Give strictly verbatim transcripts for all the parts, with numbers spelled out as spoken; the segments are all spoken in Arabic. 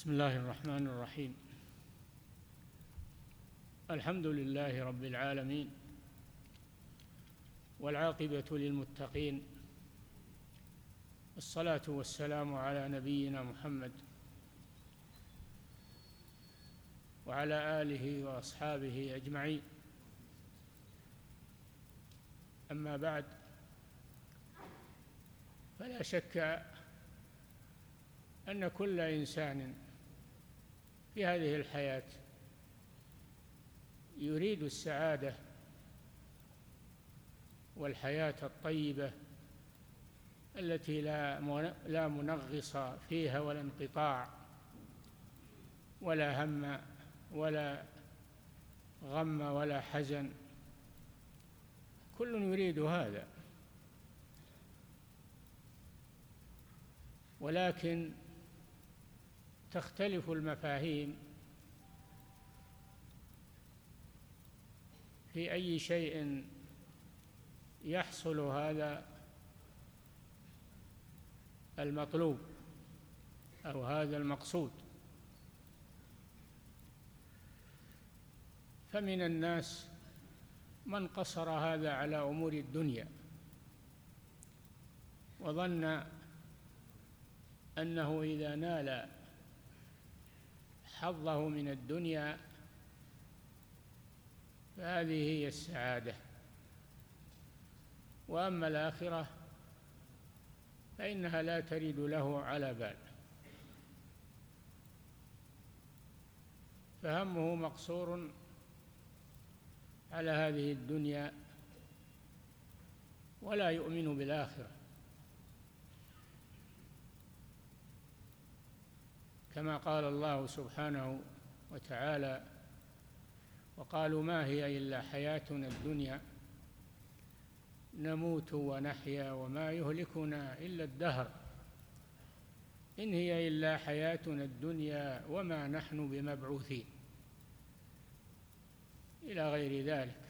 بسم الله الرحمن الرحيم. الحمد لله رب العالمين، والعاقبة للمتقين، والصلاة والسلام على نبينا محمد وعلى آله وأصحابه أجمعين. أما بعد، فلا شك أن كل إنسان في هذه الحياة يريد السعادة والحياة الطيبة التي لا لا منغص فيها ولا انقطاع ولا هم ولا غم ولا حزن. كل يريد هذا، ولكن تختلف المفاهيم في أي شيء يحصل هذا المطلوب أو هذا المقصود. فمن الناس من قصر هذا على أمور الدنيا وظن أنه إذا نال حظه من الدنيا فهذه هي السعادة، وأما الآخرة فإنها لا ترد له على بال، فهمه مقصور على هذه الدنيا ولا يؤمن بالآخرة، كما قال الله سبحانه وتعالى: وقالوا ما هي إلا حياتنا الدنيا نموت ونحيا وما يهلكنا إلا الدهر إن هي إلا حياتنا الدنيا وما نحن بمبعوثين، إلى غير ذلك.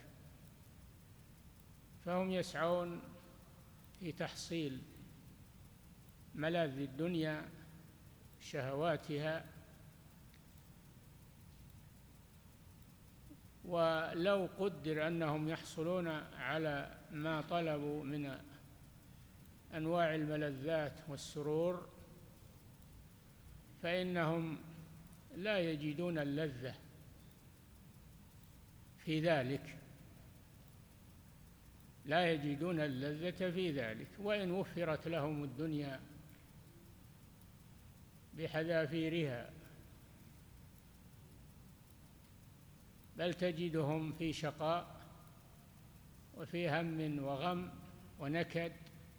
فهم يسعون في تحصيل ملاذ الدنيا شهواتها، ولو قدر أنهم يحصلون على ما طلبوا من أنواع الملذات والسرور فإنهم لا يجدون اللذة في ذلك، لا يجدون اللذة في ذلك وإن وفرت لهم الدنيا بحذافيرها، بل تجدهم في شقاء وفي هم وغم ونكد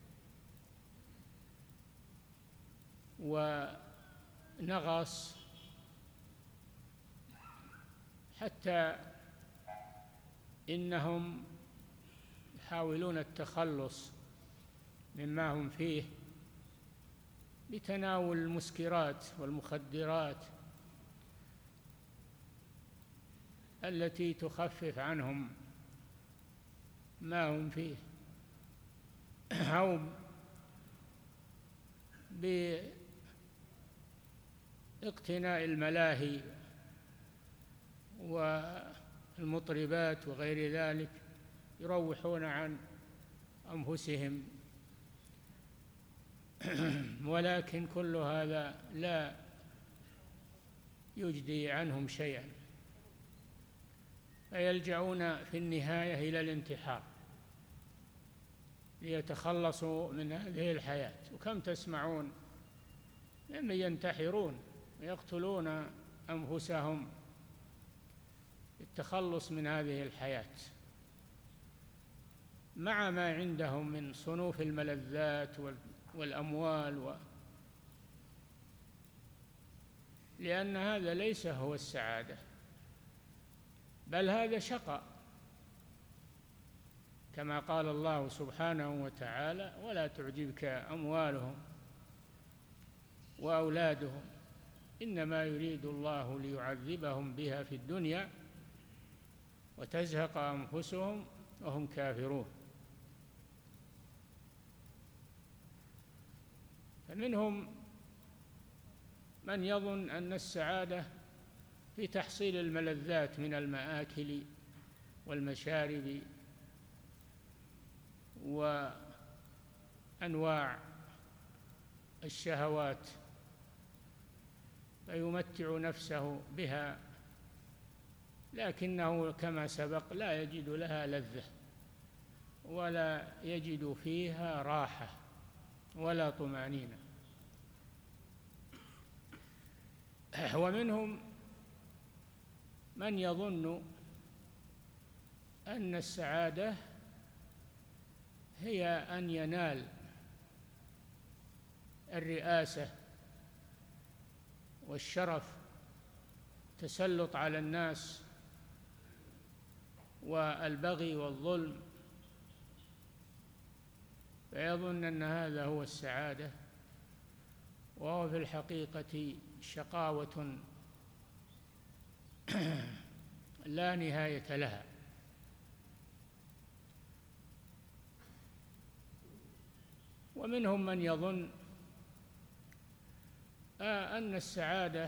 ونغص، حتى إنهم يحاولون التخلص مما هم فيه بتناول المسكرات والمخدرات التي تخفف عنهم ما هم فيه، أو باقتناء الملاهي والمطربات وغير ذلك يروحون عن أنفسهم. ولكن كل هذا لا يجدي عنهم شيئا، فيلجؤون في النهاية إلى الانتحار ليتخلصوا من هذه الحياة. وكم تسمعون ممن ينتحرون ويقتلون أنفسهم للتخلص من هذه الحياة مع ما عندهم من صنوف الملذات والأموال و... لأن هذا ليس هو السعادة، بل هذا شقاء، كما قال الله سبحانه وتعالى: ولا تعجبك أموالهم وأولادهم إنما يريد الله ليعذبهم بها في الدنيا وتزهق أنفسهم وهم كافرون. فمنهم من يظن أن السعادة في تحصيل الملذات من المآكل والمشارب وأنواع الشهوات فيمتع نفسه بها، لكنه كما سبق لا يجد لها لذة ولا يجد فيها راحة ولا طمأنينة. ومنهم من يظن أن السعادة هي أن ينال الرئاسة والشرف، تسلط على الناس والبغي والظلم، فيظن أن هذا هو السعادة، وهو في الحقيقة شقاوة لا نهاية لها. ومنهم من يظن آه أن السعادة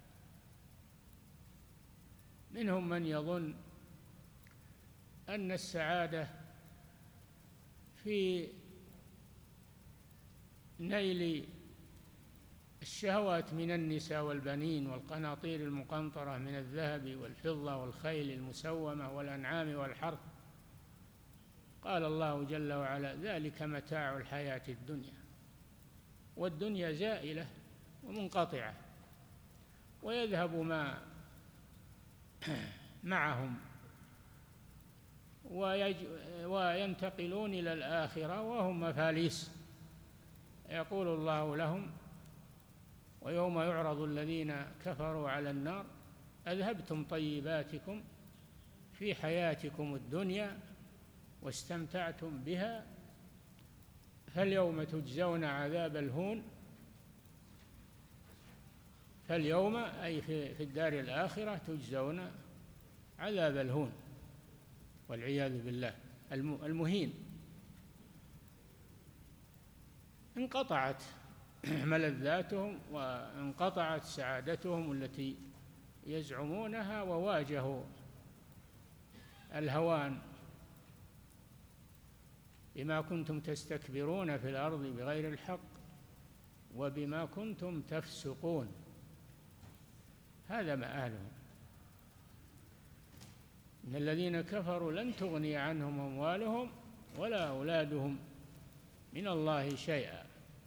منهم من يظن أن السعادة في نيل الشهوات من النساء والبنين والقناطير المقنطرة من الذهب والفضة والخيل المسومة والأنعام والحرث. قال الله جل وعلا: ذلك متاع الحياة الدنيا، والدنيا زائلة ومنقطعة، ويذهب ما معهم وينتقلون إلى الآخرة وهم مفاليس. يقول الله لهم: ويوم يعرض الذين كفروا على النار أذهبتم طيباتكم في حياتكم الدنيا واستمتعتم بها فاليوم تجزون عذاب الهون. فاليوم أي في الدار الآخرة تجزون عذاب الهون والعياذ بالله، المهين. انقطعت ملذاتهم وانقطعت سعادتهم التي يزعمونها، وواجهوا الهوان بما كنتم تستكبرون في الأرض بغير الحق وبما كنتم تفسقون. هذا مآلهم. إن الذين كفروا لن تغني عنهم أموالهم ولا أولادهم من الله شيئا.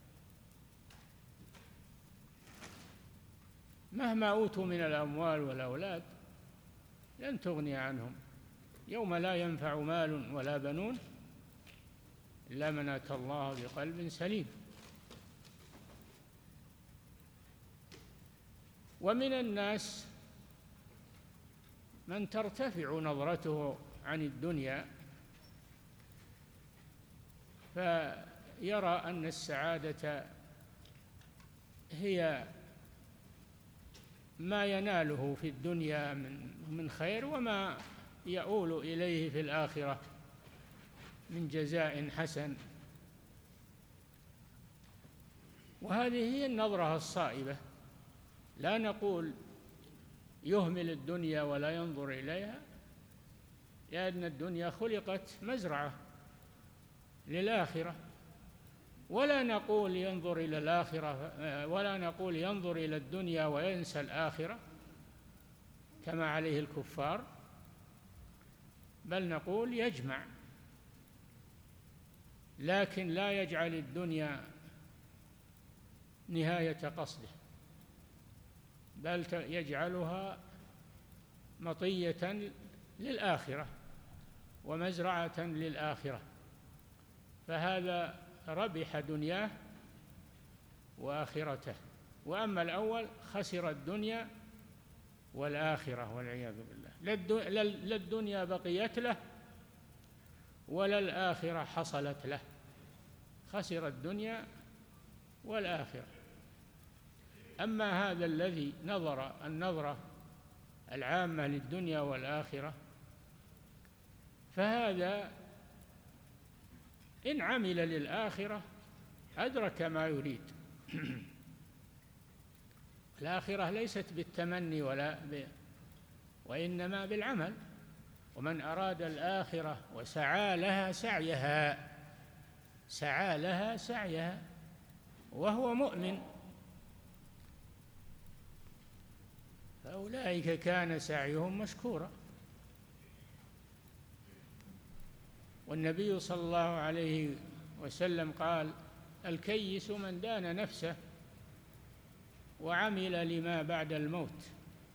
مهما أوتوا من الأموال والأولاد لن تغني عنهم يوم لا ينفع مال ولا بنون إلا من أتى الله بقلب سليم. ومن الناس من ترتفع نظرته عن الدنيا فيرى أن السعادة هي ما يناله في الدنيا من خير وما يؤول إليه في الآخرة من جزاء حسن. وهذه هي النظرة الصائبة. لا نقول يهمل الدنيا ولا ينظر إليها، لأن الدنيا خلقت مزرعة للآخرة، ولا نقول ينظر إلى الآخرة ولا نقول ينظر إلى الدنيا وينسى الآخرة كما عليه الكفار، بل نقول يجمع، لكن لا يجعل الدنيا نهاية قصده، بل يجعلها مطية للآخرة ومزرعة للآخرة، فهذا ربح دنياه وآخرته. وأما الأول خسر الدنيا والآخرة والعياذ بالله. لا الدنيا بقيت له ولا الآخرة حصلت له، خسر الدنيا والآخرة. أما هذا الذي نظر النظرة العامة للدنيا والآخرة فهذا إن عمل للآخرة أدرك ما يريد، الآخرة ليست بالتمني ولا ب... وإنما بالعمل. ومن أراد الآخرة وسعى لها سعيها سعى لها سعيها وهو مؤمن فأولئك كان سعيهم مشكورا. والنبي صلى الله عليه وسلم قال: الكيس من دان نفسه وعمل لما بعد الموت،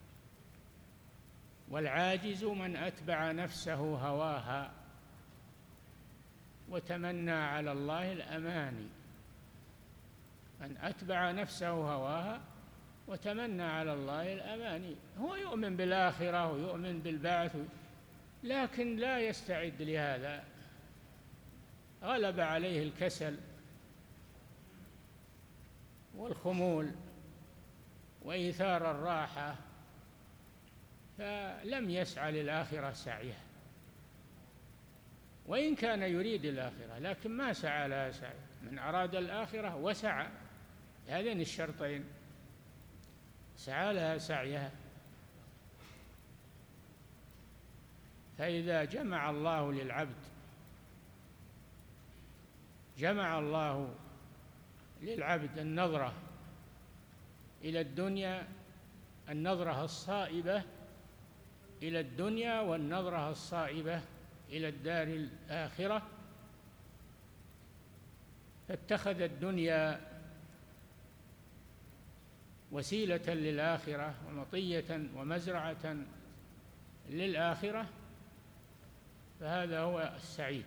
والعاجز من أتبع نفسه هواها وتمنى على الله الأماني. من أتبع نفسه هواها وتمنى على الله الأماني، هو يؤمن بالآخرة ويؤمن بالبعث لكن لا يستعد لهذا، غلب عليه الكسل والخمول وإيثار الراحة فلم يسعى للآخرة سعيها، وإن كان يريد الآخرة لكن ما سعى لها سعي. من أراد الآخرة وسعى هذين الشرطين سعى لها سعيها. فإذا جمع الله للعبد جمع الله للعبد النظرة إلى الدنيا، النظرة الصائبة إلى الدنيا والنظرة الصائبة إلى الدار الآخرة، فاتخذ الدنيا وسيلة للآخرة ومطية ومزرعة للآخرة، فهذا هو السعيد.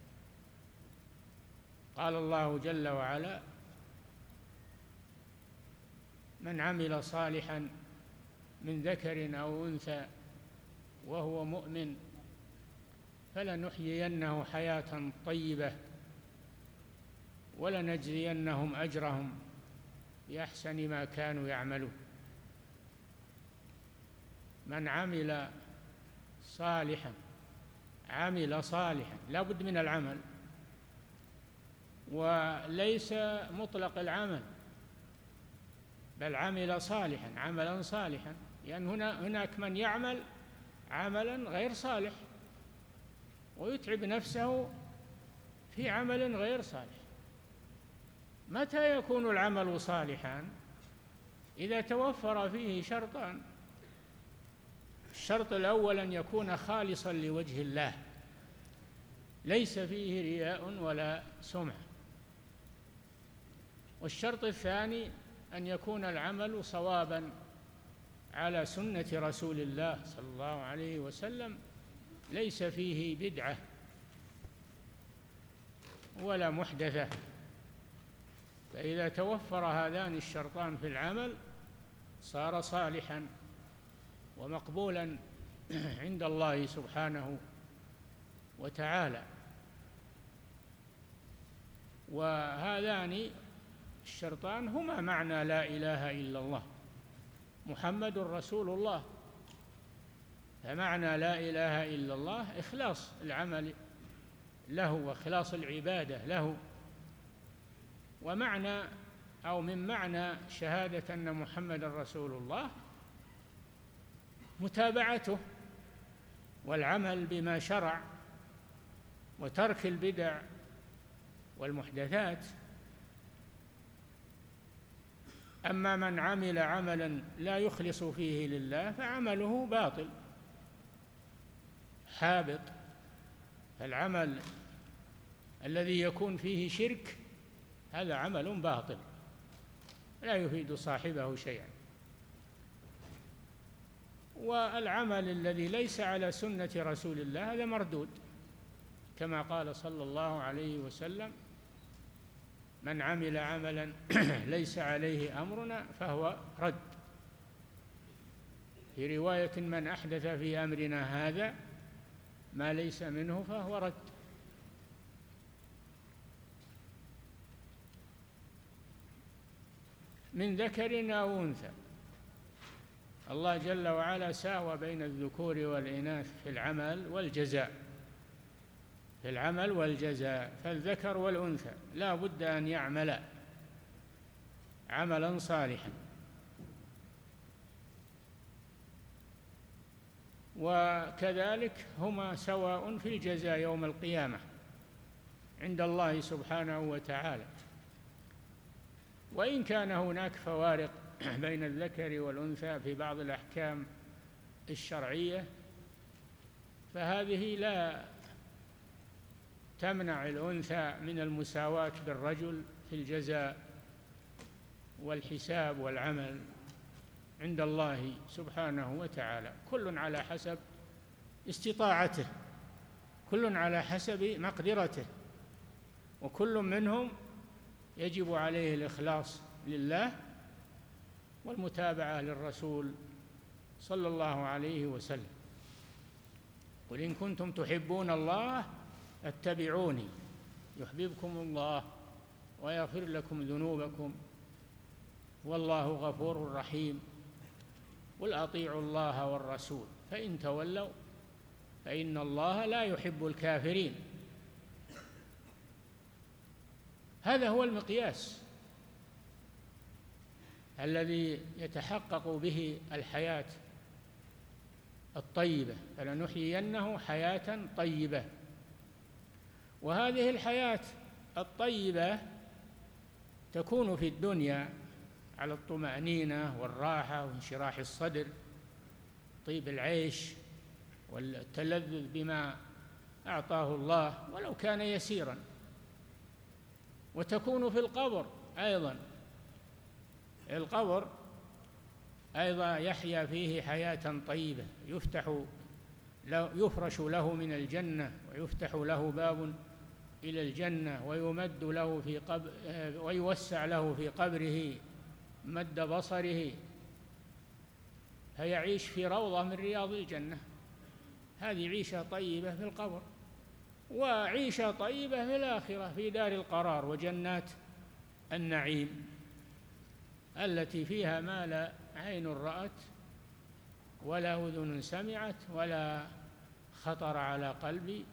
قال الله جل وعلا: من عمل صالحا من ذكر أو أنثى وهو مؤمن فلنحيينه حياة طيبة ولنجزينهم أجرهم بأحسن ما كانوا يعملون. من عمل صالحا، عمل صالحا لا بد من العمل، وليس مطلق العمل بل عمل صالحا، عملا صالحا، لأن هنا هناك من يعمل عملا غير صالح ويتعب نفسه في عمل غير صالح. متى يكون العمل صالحا؟ إذا توفر فيه شرطان: الشرط الأول أن يكون خالصا لوجه الله ليس فيه رياء ولا سمعة، والشرط الثاني أن يكون العمل صوابا على سنة رسول الله صلى الله عليه وسلم ليس فيه بدعة ولا محدثة. فإذا توفر هذان الشرطان في العمل صار صالحا ومقبولا عند الله سبحانه وتعالى. وهذان الشرطان هما معنى لا إله إلا الله محمد رسول الله. فمعنى لا إله إلا الله إخلاص العمل له وإخلاص العبادة له. ومعنى أو من معنى شهادة أن محمد رسول الله متابعته والعمل بما شرع وترك البدع والمحدثات. أما من عمل عملا لا يخلص فيه لله فعمله باطل حابط. فالعمل الذي يكون فيه شرك هذا عمل باطل لا يفيد صاحبه شيئا. والعمل الذي ليس على سنة رسول الله هذا مردود، كما قال صلى الله عليه وسلم: من عمل عملا ليس عليه أمرنا فهو رد. في رواية: من أحدث في أمرنا هذا ما ليس منه فهو رد. من ذكر أو أنثى، الله جل وعلا ساوى بين الذكور والإناث في العمل والجزاء، في العمل والجزاء. فالذكر والأنثى لا بد أن يعملا عملا صالحا وكذلك هما سواء في الجزاء يوم القيامة عند الله سبحانه وتعالى. وإن كان هناك فوارق بين الذكر والأنثى في بعض الأحكام الشرعية، فهذه لا تمنع الأنثى من المساواة بالرجل في الجزاء والحساب والعمل عند الله سبحانه وتعالى. كل على حسب استطاعته، كل على حسب مقدرته، وكل منهم يجب عليه الإخلاص لله والمتابعة للرسول صلى الله عليه وسلم. قل إن كنتم تحبون الله اتبعوني يحببكم الله ويغفر لكم ذنوبكم والله غفور رحيم. قل أطيعوا الله والرسول فإن تولوا فإن الله لا يحب الكافرين. هذا هو المقياس الذي يتحقق به الحياة الطيبة، فلنحيينه حياة طيبة. وهذه الحياة الطيبة تكون في الدنيا على الطمأنينة والراحة وانشراح الصدر، طيب العيش والتلذذ بما أعطاه الله ولو كان يسيرا. وتكون في القبر أيضا، القبر أيضا يحيا فيه حياة طيبة، يفتح يفرش له من الجنة ويفتح له باب إلى الجنة ويمد له في قبر ويوسع له في قبره مد بصره، فيعيش في روضة من رياض الجنة. هذه عيشة طيبة في القبر، وعيشة طيبة في الآخرة في دار القرار وجنات النعيم التي فيها ما لا عين رأت ولا أذن سمعت ولا خطر على قلب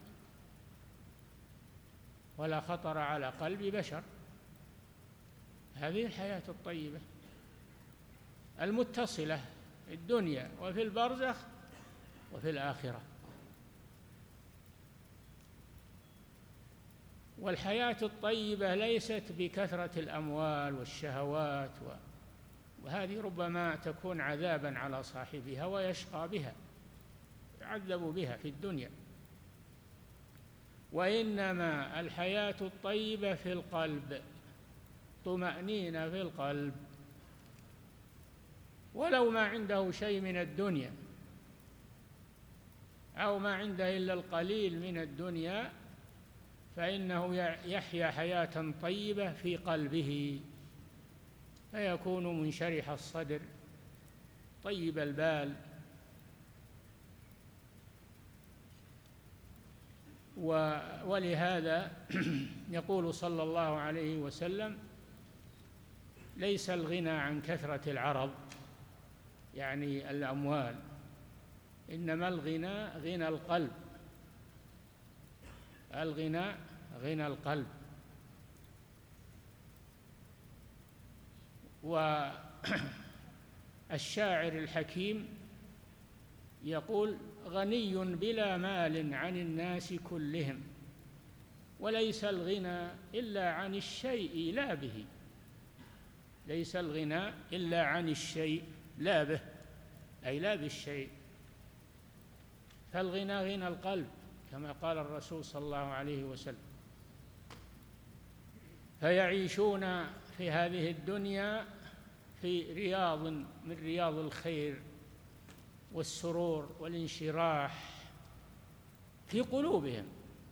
ولا خطر على قلب بشر. هذه الحياة الطيبة المتصلة في الدنيا وفي البرزخ وفي الآخرة. والحياة الطيبة ليست بكثرة الأموال والشهوات، وهذه ربما تكون عذابا على صاحبها ويشقى بها، يعذب بها في الدنيا. وإنما الحياة الطيبة في القلب، طمأنينة في القلب، ولو ما عنده شيء من الدنيا أو ما عنده إلا القليل من الدنيا، فإنه يحيا حياة طيبة في قلبه، فيكون منشرح الصدر طيب البال. ولهذا يقول صلى الله عليه وسلم: ليس الغنى عن كثرة العرض، يعني الأموال، إنما الغنى غنى القلب، الغنى غنى القلب. والشاعر الحكيم يقول: غني بلا مال عن الناس كلهم، وليس الغنى إلا عن الشيء لا به. ليس الغنى إلا عن الشيء لا به، أي لا بالشيء. فالغنى غنى القلب كما قال الرسول صلى الله عليه وسلم. فيعيشون في هذه الدنيا في رياض من رياض الخير والسرور والانشراح في قلوبهم.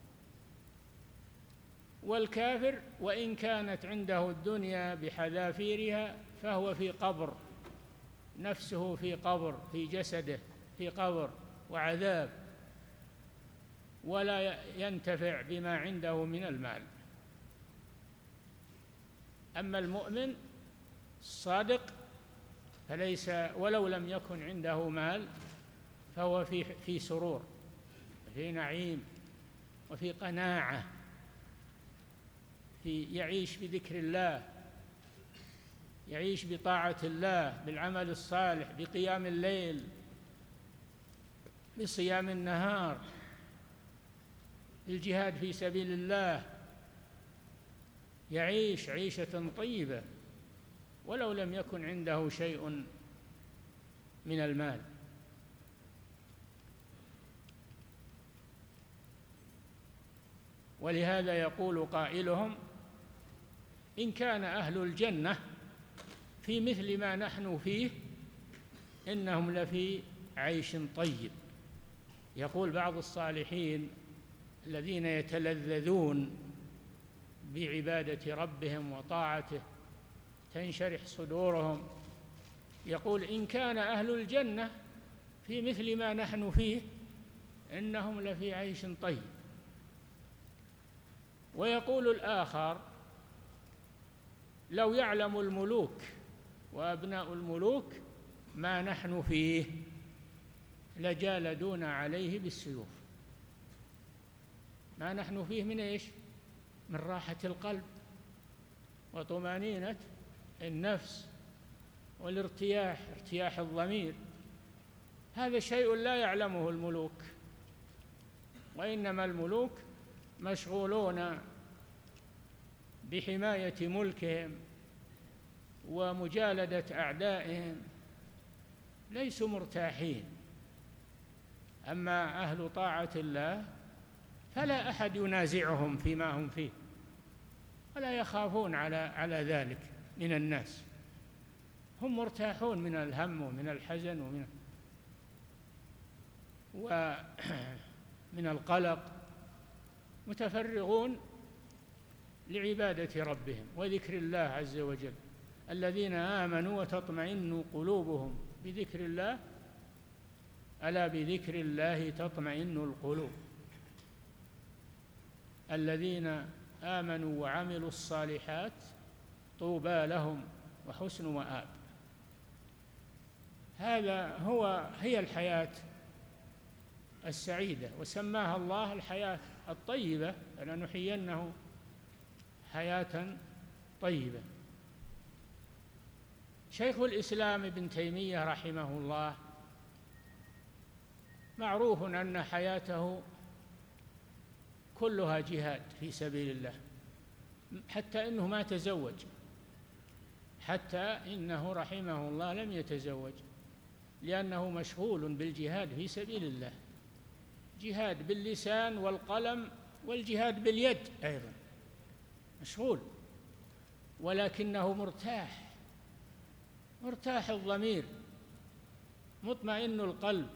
والكافر وإن كانت عنده الدنيا بحذافيرها فهو في قبر، نفسه في قبر، في جسده في قبر وعذاب، ولا ينتفع بما عنده من المال. أما المؤمن الصادق فليس، ولو لم يكن عنده مال، فهو في في سرور، في نعيم، وفي قناعة، في يعيش بذكر الله، يعيش بطاعة الله، بالعمل الصالح، بقيام الليل، بصيام النهار، الجهاد في سبيل الله، يعيش عيشة طيبة ولو لم يكن عنده شيء من المال. ولهذا يقول قائلهم: إن كان أهل الجنة في مثل ما نحن فيه إنهم لفي عيش طيب. يقول بعض الصالحين الذين يتلذذون بعبادة ربهم وطاعته تنشرح صدورهم، يقول: إن كان أهل الجنة في مثل ما نحن فيه إنهم لفي عيش طيب. ويقول الآخر: لو يعلم الملوك وأبناء الملوك ما نحن فيه لجالدونا عليه بالسيوف. ما نحن فيه من إيش؟ من راحة القلب وطمأنينة النفس والارتياح، ارتياح الضمير. هذا شيء لا يعلمه الملوك، وإنما الملوك مشغولون بحماية ملكهم ومجالدة أعدائهم، ليسوا مرتاحين. أما أهل طاعة الله فلا أحد ينازعهم فيما هم فيه، ولا يخافون على على ذلك من الناس. هم مرتاحون من الهم ومن الحزن ومن ومن القلق، متفرغون لعبادة ربهم وذكر الله عز وجل. الذين آمنوا وتطمئن قلوبهم بذكر الله، ألا بذكر الله تطمئن القلوب. الذين آمنوا وعملوا الصالحات طوبى لهم وحسن مآب. هذا هو هي الحياة السعيدة، وسماها الله الحياة الطيبة، فلنحيينه حياة طيبة. شيخ الإسلام ابن تيمية رحمه الله معروف أن حياته كلها جهاد في سبيل الله، حتى إنه ما تزوج، حتى إنه رحمه الله لم يتزوج، لأنه مشغول بالجهاد في سبيل الله، جهاد باللسان والقلم والجهاد باليد أيضا، مشغول، ولكنه مرتاح، مرتاح الضمير، مطمئن القلب.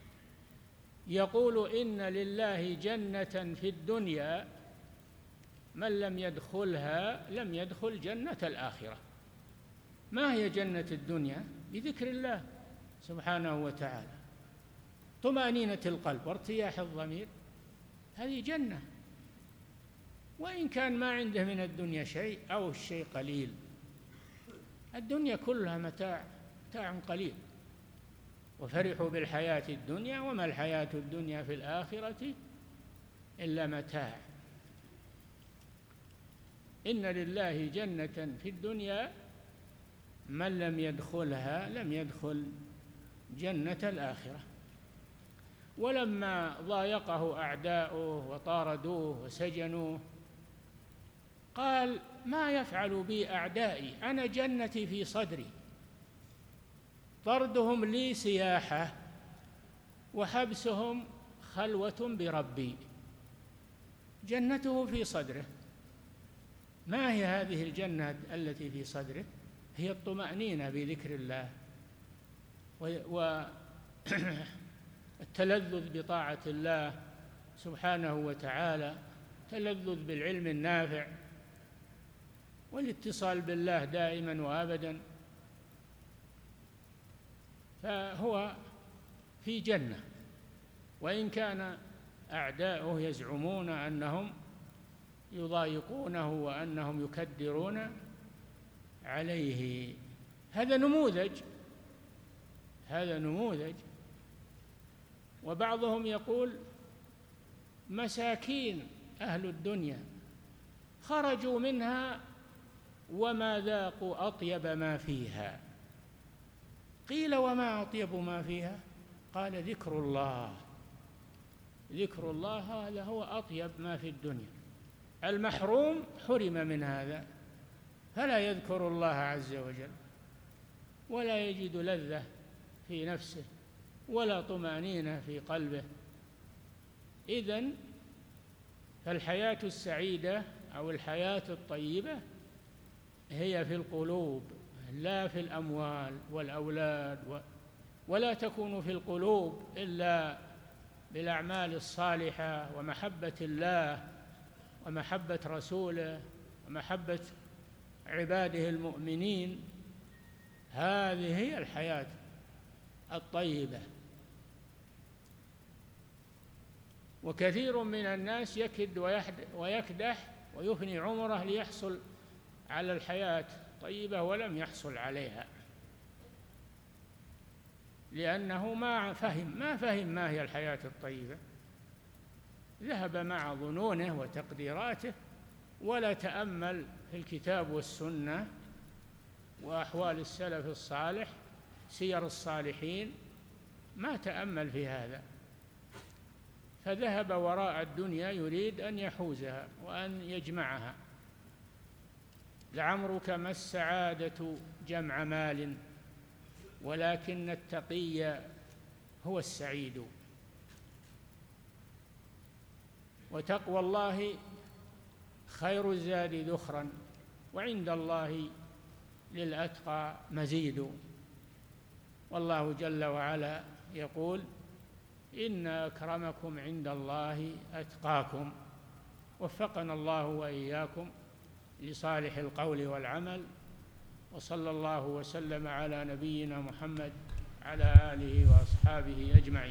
يقول: إن لله جنة في الدنيا من لم يدخلها لم يدخل جنة الآخرة. ما هي جنة الدنيا؟ بذكر الله سبحانه وتعالى، طمأنينة القلب وارتياح الضمير، هذه جنة. وإن كان ما عنده من الدنيا شيء أو الشيء قليل، الدنيا كلها متاع متاع قليل. وفرحوا بالحياة الدنيا وما الحياة الدنيا في الآخرة إلا متاع. إن لله جنة في الدنيا من لم يدخلها لم يدخل جنة الآخرة. ولما ضايقه أعداؤه وطاردوه وسجنوه قال: ما يفعل بي أعدائي؟ أنا جنتي في صدري، طردهم لي سياحة وحبسهم خلوة بربي. جنته في صدره. ما هي هذه الجنة التي في صدره؟ هي الطمأنينة بذكر الله والتلذذ بطاعة الله سبحانه وتعالى، تلذذ بالعلم النافع والاتصال بالله دائما وابدا. فهو في جنة، وإن كان أعداؤه يزعمون أنهم يضايقونه وأنهم يكدرون عليه. هذا نموذج، هذا نموذج. وبعضهم يقول: مساكين أهل الدنيا خرجوا منها وما ذاقوا أطيب ما فيها. قيل: وما أطيب ما فيها؟ قال: ذكر الله ذكر الله هذا هو أطيب ما في الدنيا. المحروم حرم من هذا فلا يذكر الله عز وجل ولا يجد لذة في نفسه ولا طمأنينة في قلبه. إذن فالحياة السعيدة أو الحياة الطيبة هي في القلوب لا في الأموال والأولاد، ولا تكون في القلوب إلا بالأعمال الصالحة ومحبة الله ومحبة رسوله ومحبة عباده المؤمنين. هذه هي الحياة الطيبة. وكثير من الناس يكد ويكدح ويفني عمره ليحصل على الحياة الطيبة ولم يحصل عليها، لأنه ما فهم ما فهم ما هي الحياة الطيبة، ذهب مع ظنونه وتقديراته ولا تأمل في الكتاب والسنة وأحوال السلف الصالح سير الصالحين، ما تأمل في هذا، فذهب وراء الدنيا يريد أن يحوزها وأن يجمعها. لعمرك ما السعادة جمع مال ولكن التقي هو السعيد. وتقوى الله خير الزاد ذخرا وعند الله للأتقى مزيد. والله جل وعلا يقول إن أكرمكم عند الله أتقاكم. وفقنا الله وإياكم لصالح القول والعمل، وصلى الله وسلم على نبينا محمد على آله وأصحابه أجمعين.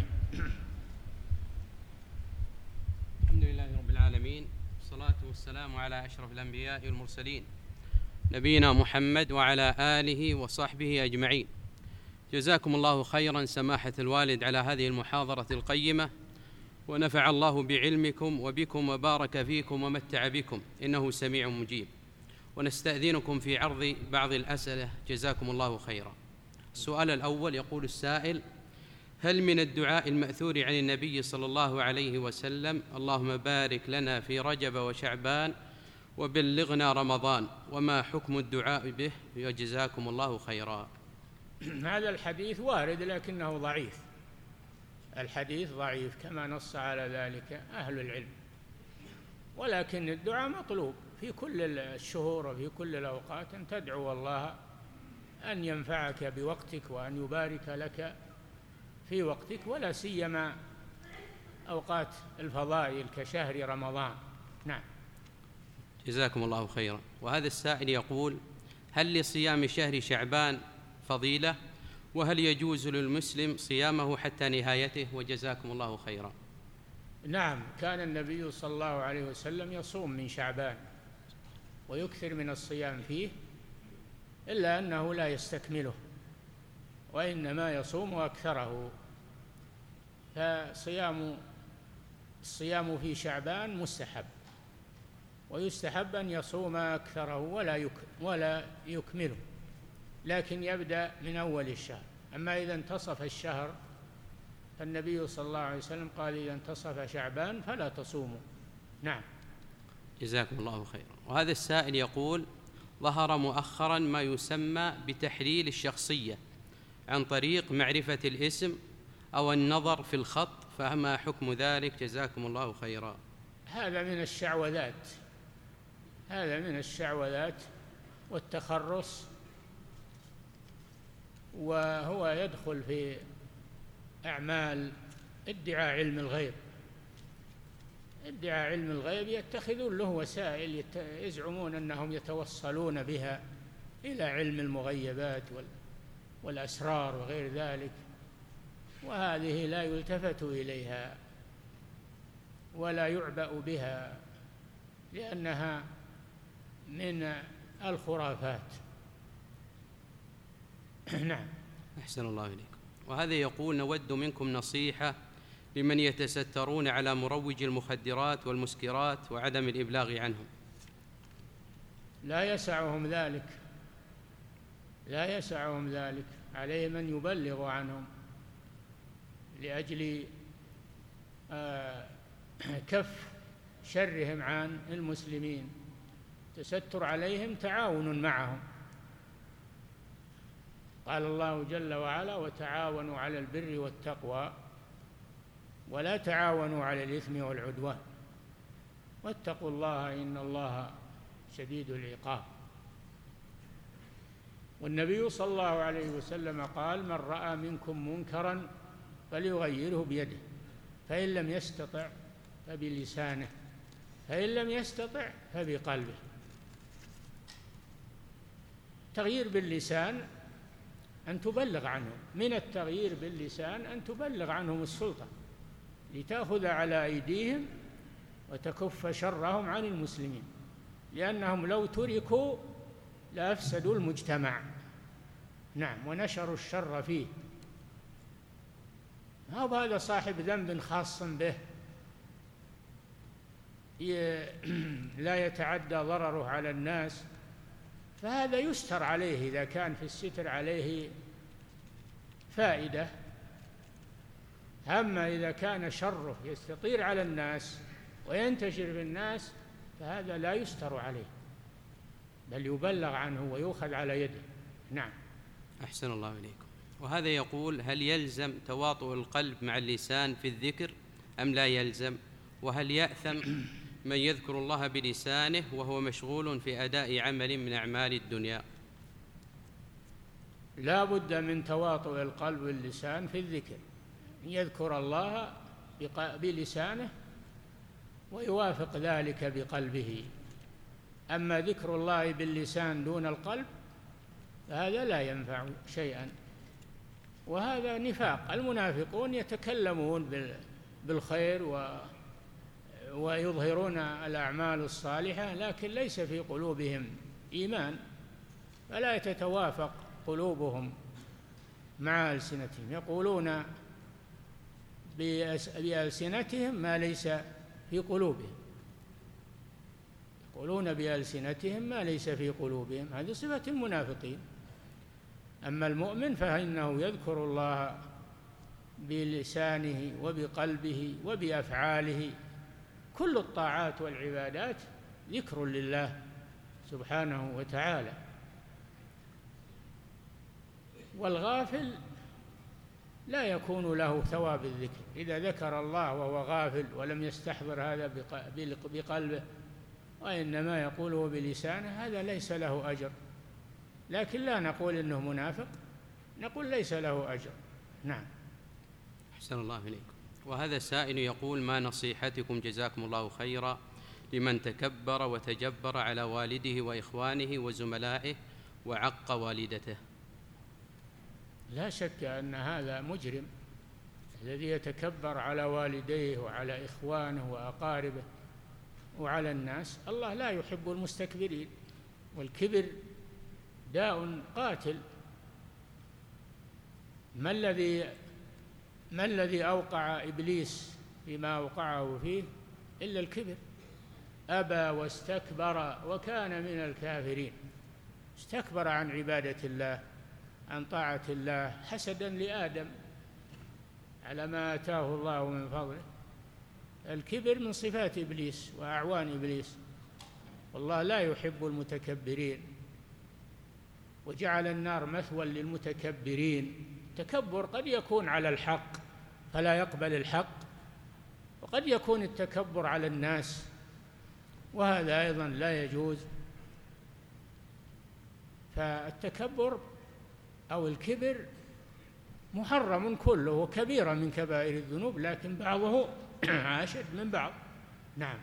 الحمد لله رب العالمين، والصلاة والسلام على أشرف الأنبياء والمرسلين نبينا محمد وعلى آله وصحبه أجمعين. جزاكم الله خيرا سماحة الوالد على هذه المحاضرة القيمة، ونفع الله بعلمكم وبكم وبارك فيكم ومتع بكم، إنه سميع مجيب. ونستأذنكم في عرض بعض الأسئلة جزاكم الله خيرا. السؤال الأول يقول السائل: هل من الدعاء المأثور عن النبي صلى الله عليه وسلم اللهم بارك لنا في رجب وشعبان وبلغنا رمضان، وما حكم الدعاء به؟ وجزاكم الله خيرا. هذا الحديث وارد لكنه ضعيف، الحديث ضعيف كما نص على ذلك أهل العلم، ولكن الدعاء مطلوب في كل الشهور وفي كل الأوقات، أن تدعو الله أن ينفعك بوقتك وأن يبارك لك في وقتك، ولا سيما أوقات الفضائل كشهر رمضان. نعم. جزاكم الله خيرا. وهذا السائل يقول: هل لصيام شهر شعبان فضيلة؟ وهل يجوز للمسلم صيامه حتى نهايته؟ وجزاكم الله خيرا. نعم، كان النبي صلى الله عليه وسلم يصوم من شعبان ويكثر من الصيام فيه، إلا أنه لا يستكمله وإنما يصوم أكثره. فصيام الصيام في شعبان مستحب، ويستحب أن يصوم أكثره ولا ولا يكمله، لكن يبدأ من أول الشهر. أما إذا انتصف الشهر فالنبي صلى الله عليه وسلم قال: إذا انتصف شعبان فلا تصوموا. نعم. جزاكم الله خيرا. وهذا السائل يقول: ظهر مؤخرا ما يسمى بتحليل الشخصية عن طريق معرفة الاسم أو النظر في الخط، فما حكم ذلك؟ جزاكم الله خيرا. هذا من الشعوذات، هذا من الشعوذات والتخرص، وهو يدخل في أعمال ادعاء علم الغيب. ادعاء علم الغيب يتخذون له وسائل يزعمون أنهم يتوصلون بها إلى علم المغيبات والأسرار وغير ذلك، وهذه لا يلتفت إليها ولا يعبأ بها، لأنها من الخرافات. نعم. أحسن الله إليكم. وهذا يقول: نود منكم نصيحة لمن يتسترون على مروج المخدرات والمسكرات وعدم الإبلاغ عنهم. لا يسعهم ذلك، لا يسعهم ذلك، عليهم أن يبلغوا عنهم لأجل كف شرهم عن المسلمين، تستر عليهم تعاون معهم. قال الله جل وعلا: وتعاونوا على البر والتقوى ولا تعاونوا على الإثم والعدوان واتقوا الله إن الله شديد العقاب. والنبي صلى الله عليه وسلم قال: من رأى منكم منكرا فليغيره بيده، فإن لم يستطع فبلسانه، فإن لم يستطع فبقلبه. التغيير باللسان أن تبلغ عنهم، من التغيير باللسان أن تبلغ عنهم السلطة لتأخذ على أيديهم وتكف شرهم عن المسلمين، لأنهم لو تركوا لأفسدوا المجتمع. نعم، ونشروا الشر فيه. هذا صاحب ذنب خاص به لا يتعدى ضرره على الناس، فهذا يستر عليه إذا كان في الستر عليه فائدة. أما إذا كان شره يستطير على الناس وينتشر في الناس فهذا لا يستر عليه، بل يبلغ عنه ويؤخذ على يده. نعم. أحسن الله إليكم. وهذا يقول: هل يلزم تواطؤ القلب مع اللسان في الذكر أم لا يلزم؟ وهل يأثم من يذكر الله بلسانه وهو مشغول في أداء عمل من أعمال الدنيا؟ لا بد من تواطؤ القلب واللسان في الذكر، يذكر الله بلسانه ويوافق ذلك بقلبه. أما ذكر الله باللسان دون القلب فهذا لا ينفع شيئا، وهذا نفاق. المنافقون يتكلمون بالخير و ويظهرون الأعمال الصالحة، لكن ليس في قلوبهم إيمان، فلا تتوافق قلوبهم مع ألسنتهم. يقولون بألسنتهم ما ليس في قلوبهم، يقولون بألسنتهم ما ليس في قلوبهم، هذه صفة المنافقين. أما المؤمن فإنه يذكر الله بلسانه وبقلبه وبأفعاله. كل الطاعات والعبادات ذكر لله سبحانه وتعالى. والغافل لا يكون له ثواب الذكر، إذا ذكر الله وهو غافل ولم يستحضر هذا بقلبه وإنما يقوله بلسانه، هذا ليس له أجر. لكن لا نقول إنه منافق، نقول ليس له أجر. نعم. أحسن الله إليكم. وهذا سائل يقول: ما نصيحتكم جزاكم الله خيرا لمن تكبر وتجبر على والده وإخوانه وزملائه وعق والدته؟ لا شك أن هذا مجرم، الذي يتكبر على والديه وعلى إخوانه وأقاربه وعلى الناس. الله لا يحب المستكبرين، والكبر داء قاتل. ما الذي ما الذي أوقع إبليس فيما أوقعه فيه إلا الكبر؟ أبى واستكبر وكان من الكافرين. استكبر عن عبادة الله، عن طاعة الله، حسدا لآدم على ما آتاه الله من فضله. الكبر من صفات إبليس وأعوان إبليس، والله لا يحب المتكبرين، وجعل النار مثوى للمتكبرين. التكبر قد يكون على الحق فلا يقبل الحق، وقد يكون التكبر على الناس، وهذا أيضا لا يجوز. فالتكبر أو الكبر محرم كله، وكبيرة من كبائر الذنوب، لكن بعضه أشد من بعض. نعم.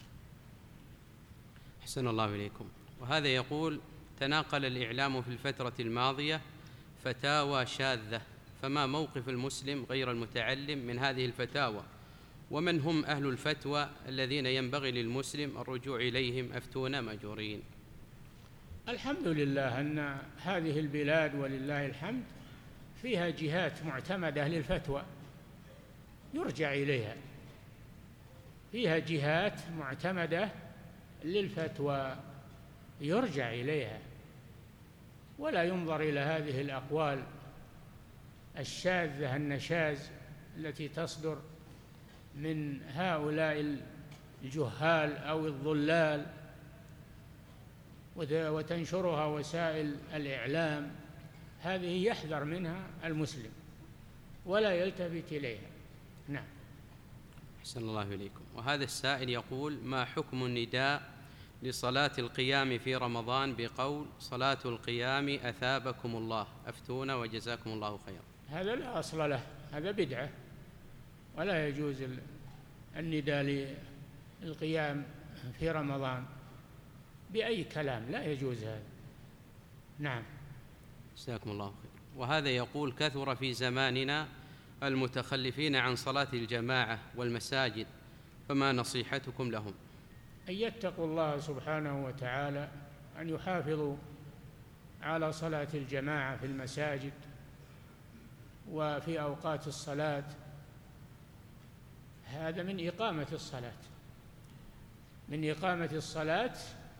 أحسن الله إليكم. وهذا يقول: تناقل الإعلام في الفترة الماضية فتاوى شاذة، فما موقف المسلم غير المتعلم من هذه الفتاوى؟ ومن هم أهل الفتوى الذين ينبغي للمسلم الرجوع إليهم أفتونا مأجورين؟ الحمد لله أن هذه البلاد ولله الحمد فيها جهات معتمدة للفتوى يرجع إليها، فيها جهات معتمدة للفتوى يرجع إليها، ولا ينظر إلى هذه الأقوال الشاذة النشاز التي تصدر من هؤلاء الجهال أو الضلال وتنشرها وسائل الإعلام، هذه يحذر منها المسلم ولا يلتفت إليها. نعم. أحسن الله إليكم. وهذا السائل يقول: ما حكم النداء لصلاة القيام في رمضان بقول صلاة القيام أثابكم الله؟ أفتونا وجزاكم الله خيرا. هذا لا أصل له، هذا بدعة، ولا يجوز النداء للقيام في رمضان بأي كلام، لا يجوز هذا. نعم. جزاكم الله خير. وهذا يقول: كثر في زماننا المتخلفين عن صلاة الجماعة والمساجد، فما نصيحتكم لهم؟ أن يتقوا الله سبحانه وتعالى، أن يحافظوا على صلاة الجماعة في المساجد وفي أوقات الصلاة، هذا من إقامة الصلاة. من إقامة الصلاة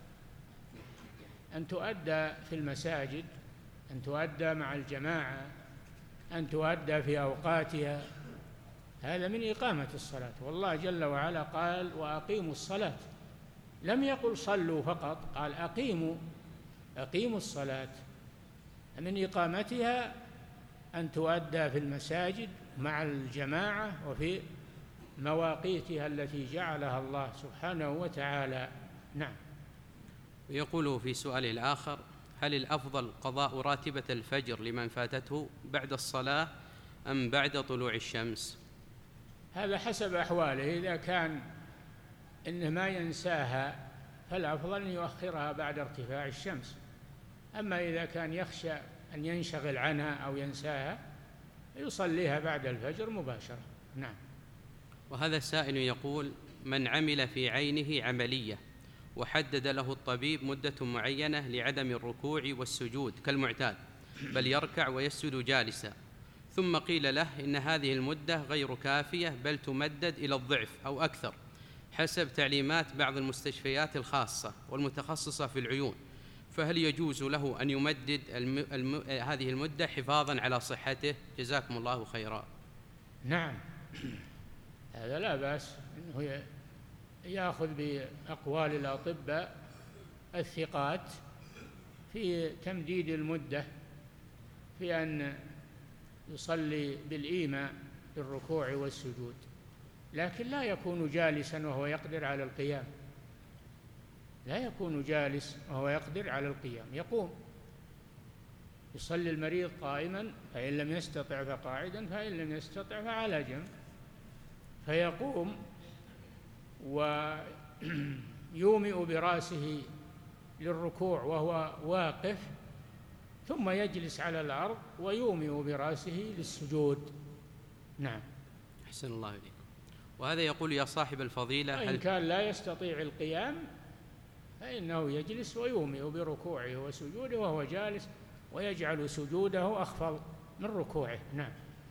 أن تؤدى في المساجد، أن تؤدى مع الجماعة، أن تؤدى في أوقاتها، هذا من إقامة الصلاة. والله جل وعلا قال: وأقيموا الصلاة، لم يقل صلوا فقط، قال أقيموا أقيموا الصلاة. من إقامتها أن تؤدى في المساجد مع الجماعة وفي مواقيتها التي جعلها الله سبحانه وتعالى. نعم. ويقول في سؤاله الآخر: هل الأفضل قضاء راتبة الفجر لمن فاتته بعد الصلاة أم بعد طلوع الشمس؟ هذا حسب أحواله. إذا كان إنه ما ينساها فالأفضل أن يؤخرها بعد ارتفاع الشمس. أما إذا كان يخشى أن ينشغل عنها أو ينساها يصليها بعد الفجر مباشرة. نعم. وهذا السائل يقول: من عمل في عينه عملية وحدد له الطبيب مدة معينة لعدم الركوع والسجود كالمعتاد، بل يركع ويسجد جالسا، ثم قيل له إن هذه المدة غير كافية بل تمدد إلى الضعف أو أكثر حسب تعليمات بعض المستشفيات الخاصة والمتخصصة في العيون، فهل يجوز له أن يمدد الم... الم... هذه المدة حفاظا على صحته؟ جزاكم الله خيرا. نعم، هذا لا بأس أنه يأخذ بأقوال الأطباء الثقات في تمديد المدة، في أن يصلي بالإيماء بالركوع والسجود، لكن لا يكون جالسا وهو يقدر على القيام، لا يكون جالس وهو يقدر على القيام، يقوم يصلي المريض قائما، فإن لم يستطع فقاعدا، فإن لم يستطع فعلى جنب، فيقوم ويومئ برأسه للركوع وهو واقف، ثم يجلس على الأرض ويومئ برأسه للسجود. نعم. أحسن الله إليكم. وهذا يقول: يا صاحب الفضيلة، وإن كان لا يستطيع القيام فإنه يجلس ويومئ بركوعه وسجوده وهو جالس، ويجعل سجوده أخفض من ركوعه. نعم.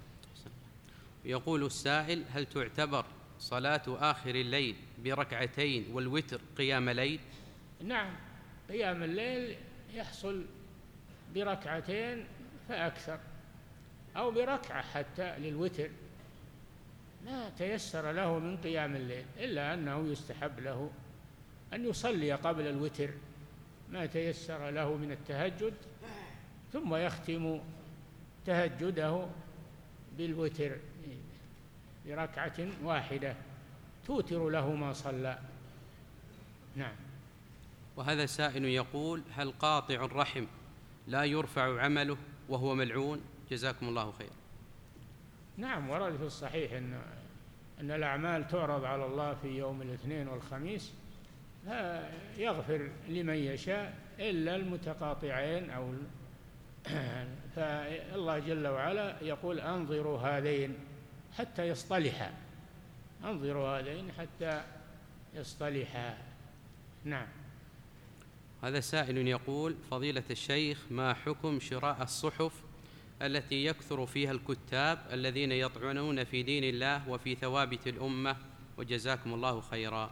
يقول السائل: هل تعتبر صلاة آخر الليل بركعتين والوتر قيام ليل؟ نعم، قيام الليل يحصل بركعتين فأكثر، أو بركعة حتى للوتر، ما تيسر له من قيام الليل، إلا أنه يستحب له أن يصلي قبل الوتر ما تيسر له من التهجد، ثم يختم تهجده بالوتر بركعة واحدة توتر له ما صلى. نعم. وهذا سائل يقول: هل قاطع الرحم لا يرفع عمله وهو ملعون؟ جزاكم الله خير. نعم، ورد في الصحيح أن أن الأعمال تعرض على الله في يوم الاثنين والخميس، لا يغفر لمن يشاء إلا المتقاطعين، أو فالله جل وعلا يقول: أنظروا هذين حتى يصطلحا، أنظروا هذين حتى يصطلحا. نعم. هذا سائل يقول: فضيلة الشيخ، ما حكم شراء الصحف التي يكثر فيها الكتاب الذين يطعنون في دين الله وفي ثوابت الأمة؟ وجزاكم الله خيرا.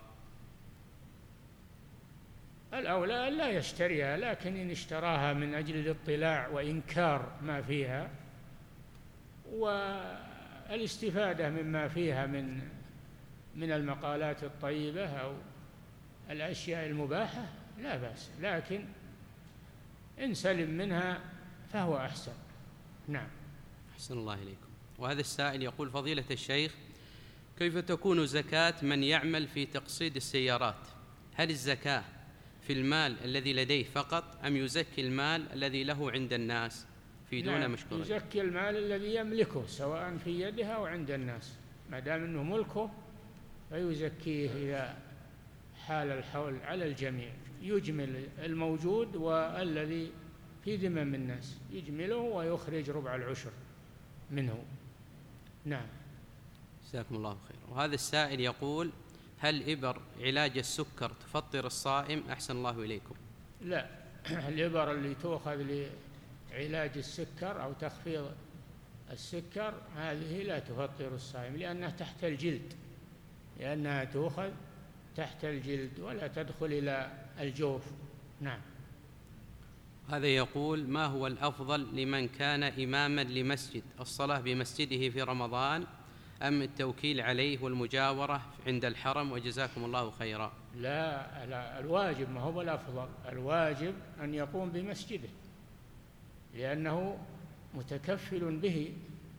الأولى أن لا يشتريها، لكن إن اشتراها من أجل الاطلاع وإنكار ما فيها والاستفادة مما فيها من من المقالات الطيبة أو الأشياء المباحة لا بأس، لكن إن سلم منها فهو أحسن. نعم. أحسن الله إليكم. وهذا السائل يقول: فضيلة الشيخ، كيف تكون زكاة من يعمل في تقصيد السيارات؟ هل الزكاة في المال الذي لديه فقط أم يزكي المال الذي له عند الناس؟ في دون نعم، مشكورين. يزكي المال الذي يملكه سواء في يده أو عند الناس، ما دام أنه ملكه فيزكيه إذا حال الحول على الجميع، يجمل الموجود والذي في ذمم الناس يجمله ويخرج ربع العشر منه. نعم. جزاكم الله خير. وهذا السائل يقول: هل إبر علاج السكر تفطر الصائم؟ أحسن الله إليكم. لا، الإبر اللي تؤخذ لعلاج السكر أو تخفيض السكر هذه لا تفطر الصائم، لأنها تحت الجلد، لأنها تؤخذ تحت الجلد ولا تدخل إلى الجوف. نعم. هذا يقول: ما هو الأفضل لمن كان إماما لمسجد، الصلاة بمسجده في رمضان أم التوكيل عليه والمجاورة عند الحرم؟ وجزاكم الله خيرا. لا, لا الواجب ما هو الأفضل، الواجب أن يقوم بمسجده لأنه متكفل به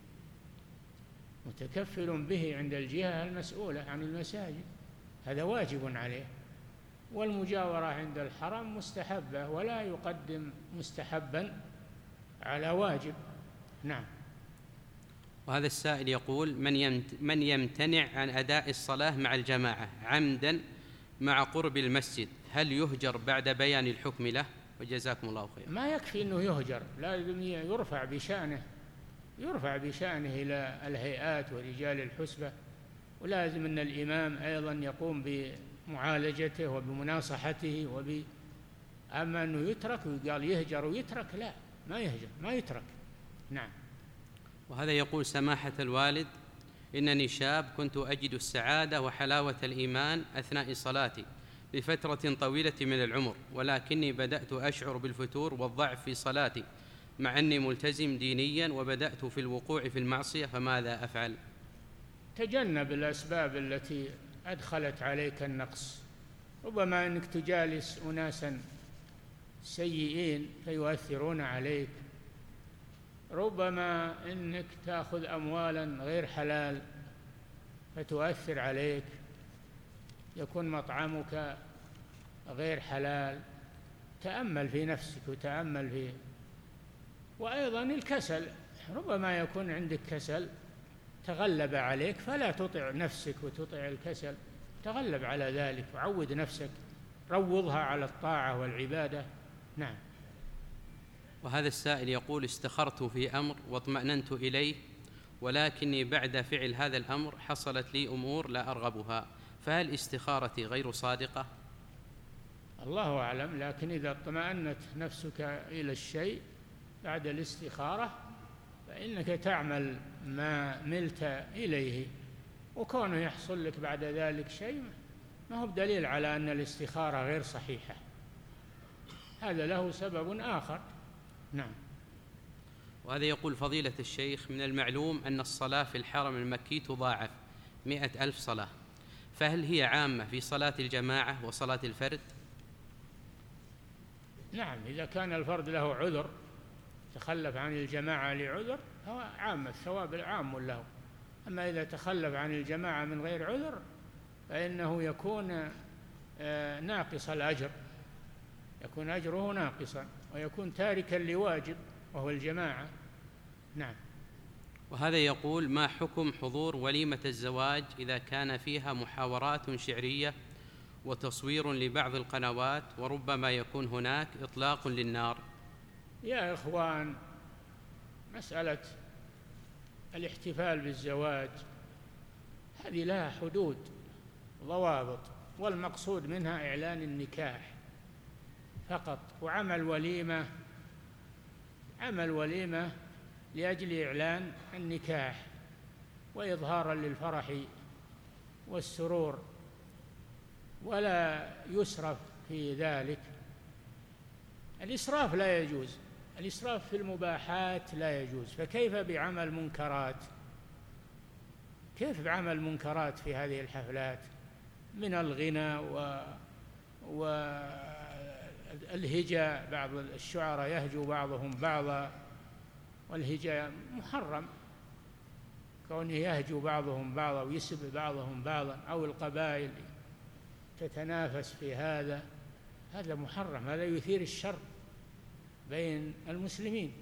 متكفل به عند الجهة المسؤولة عن المساجد، هذا واجب عليه. والمجاورة عند الحرم مستحبة، ولا يقدم مستحبا على واجب. نعم. وهذا السائل يقول: من من يمتنع عن أداء الصلاة مع الجماعة عمدا مع قرب المسجد، هل يهجر بعد بيان الحكم له؟ وجزاكم الله خير. ما يكفي أنه يهجر، لازم يرفع بشأنه يرفع بشأنه إلى الهيئات ورجال الحسبة، ولازم أن الإمام أيضا يقوم بمعالجته وبمناصحته وب... أما أنه يترك وقال يهجر ويترك، لا، ما يهجر ما يترك. نعم. وهذا يقول: سماحة الوالد، إنني شاب كنت أجد السعادة وحلاوة الإيمان أثناء صلاتي بفترة طويلة من العمر، ولكني بدأت أشعر بالفتور والضعف في صلاتي مع أني ملتزم دينيا، وبدأت في الوقوع في المعصية، فماذا أفعل؟ تجنب الأسباب التي أدخلت عليك النقص، ربما أنك تجالس أناسا سيئين فيؤثرون عليك، ربما أنك تأخذ أموالا غير حلال فتؤثر عليك، يكون مطعمك غير حلال، تأمل في نفسك وتأمل في. وأيضا الكسل، ربما يكون عندك كسل تغلب عليك، فلا تطع نفسك وتطع الكسل، تغلب على ذلك وعود نفسك، روضها على الطاعة والعبادة. نعم. وهذا السائل يقول: استخرت في أمر واطمأننت إليه، ولكني بعد فعل هذا الأمر حصلت لي أمور لا أرغبها، فهل استخارتي غير صادقة؟ الله أعلم، لكن إذا اطمأنت نفسك إلى الشيء بعد الاستخارة فإنك تعمل ما ملت إليه، وكونه يحصل لك بعد ذلك شيء ما هو بدليل على أن الاستخارة غير صحيحة، هذا له سبب آخر. نعم. وهذا يقول: فضيلة الشيخ، من المعلوم أن الصلاة في الحرم المكي تضاعف مئة ألف صلاة، فهل هي عامة في صلاة الجماعة وصلاة الفرد؟ نعم، إذا كان الفرد له عذر تخلف عن الجماعة لعذر هو عام، الثواب عام له. أما إذا تخلف عن الجماعة من غير عذر فإنه يكون ناقص الأجر، يكون أجره ناقصا ويكون تاركا لواجب وهو الجماعة. نعم. وهذا يقول: ما حكم حضور وليمة الزواج إذا كان فيها محاورات شعرية وتصوير لبعض القنوات، وربما يكون هناك إطلاق للنار؟ يا إخوان، مسألة الاحتفال بالزواج هذه لها حدود ضوابط، والمقصود منها إعلان النكاح فقط، وعمل وليمة عمل وليمة لأجل إعلان النكاح وإظهارا للفرح والسرور، ولا يسرف في ذلك. الإسراف لا يجوز، الإسراف في المباحات لا يجوز، فكيف بعمل منكرات؟ كيف بعمل منكرات في هذه الحفلات من الغنى و والهجاء؟ بعض الشعراء يهجو بعضهم بعضا، والهجاء محرم، كونه يهجو بعضهم بعضا ويسب بعضهم بعضا، أو القبائل تتنافس في هذا، هذا محرم، هذا يثير الشر بين المسلمين.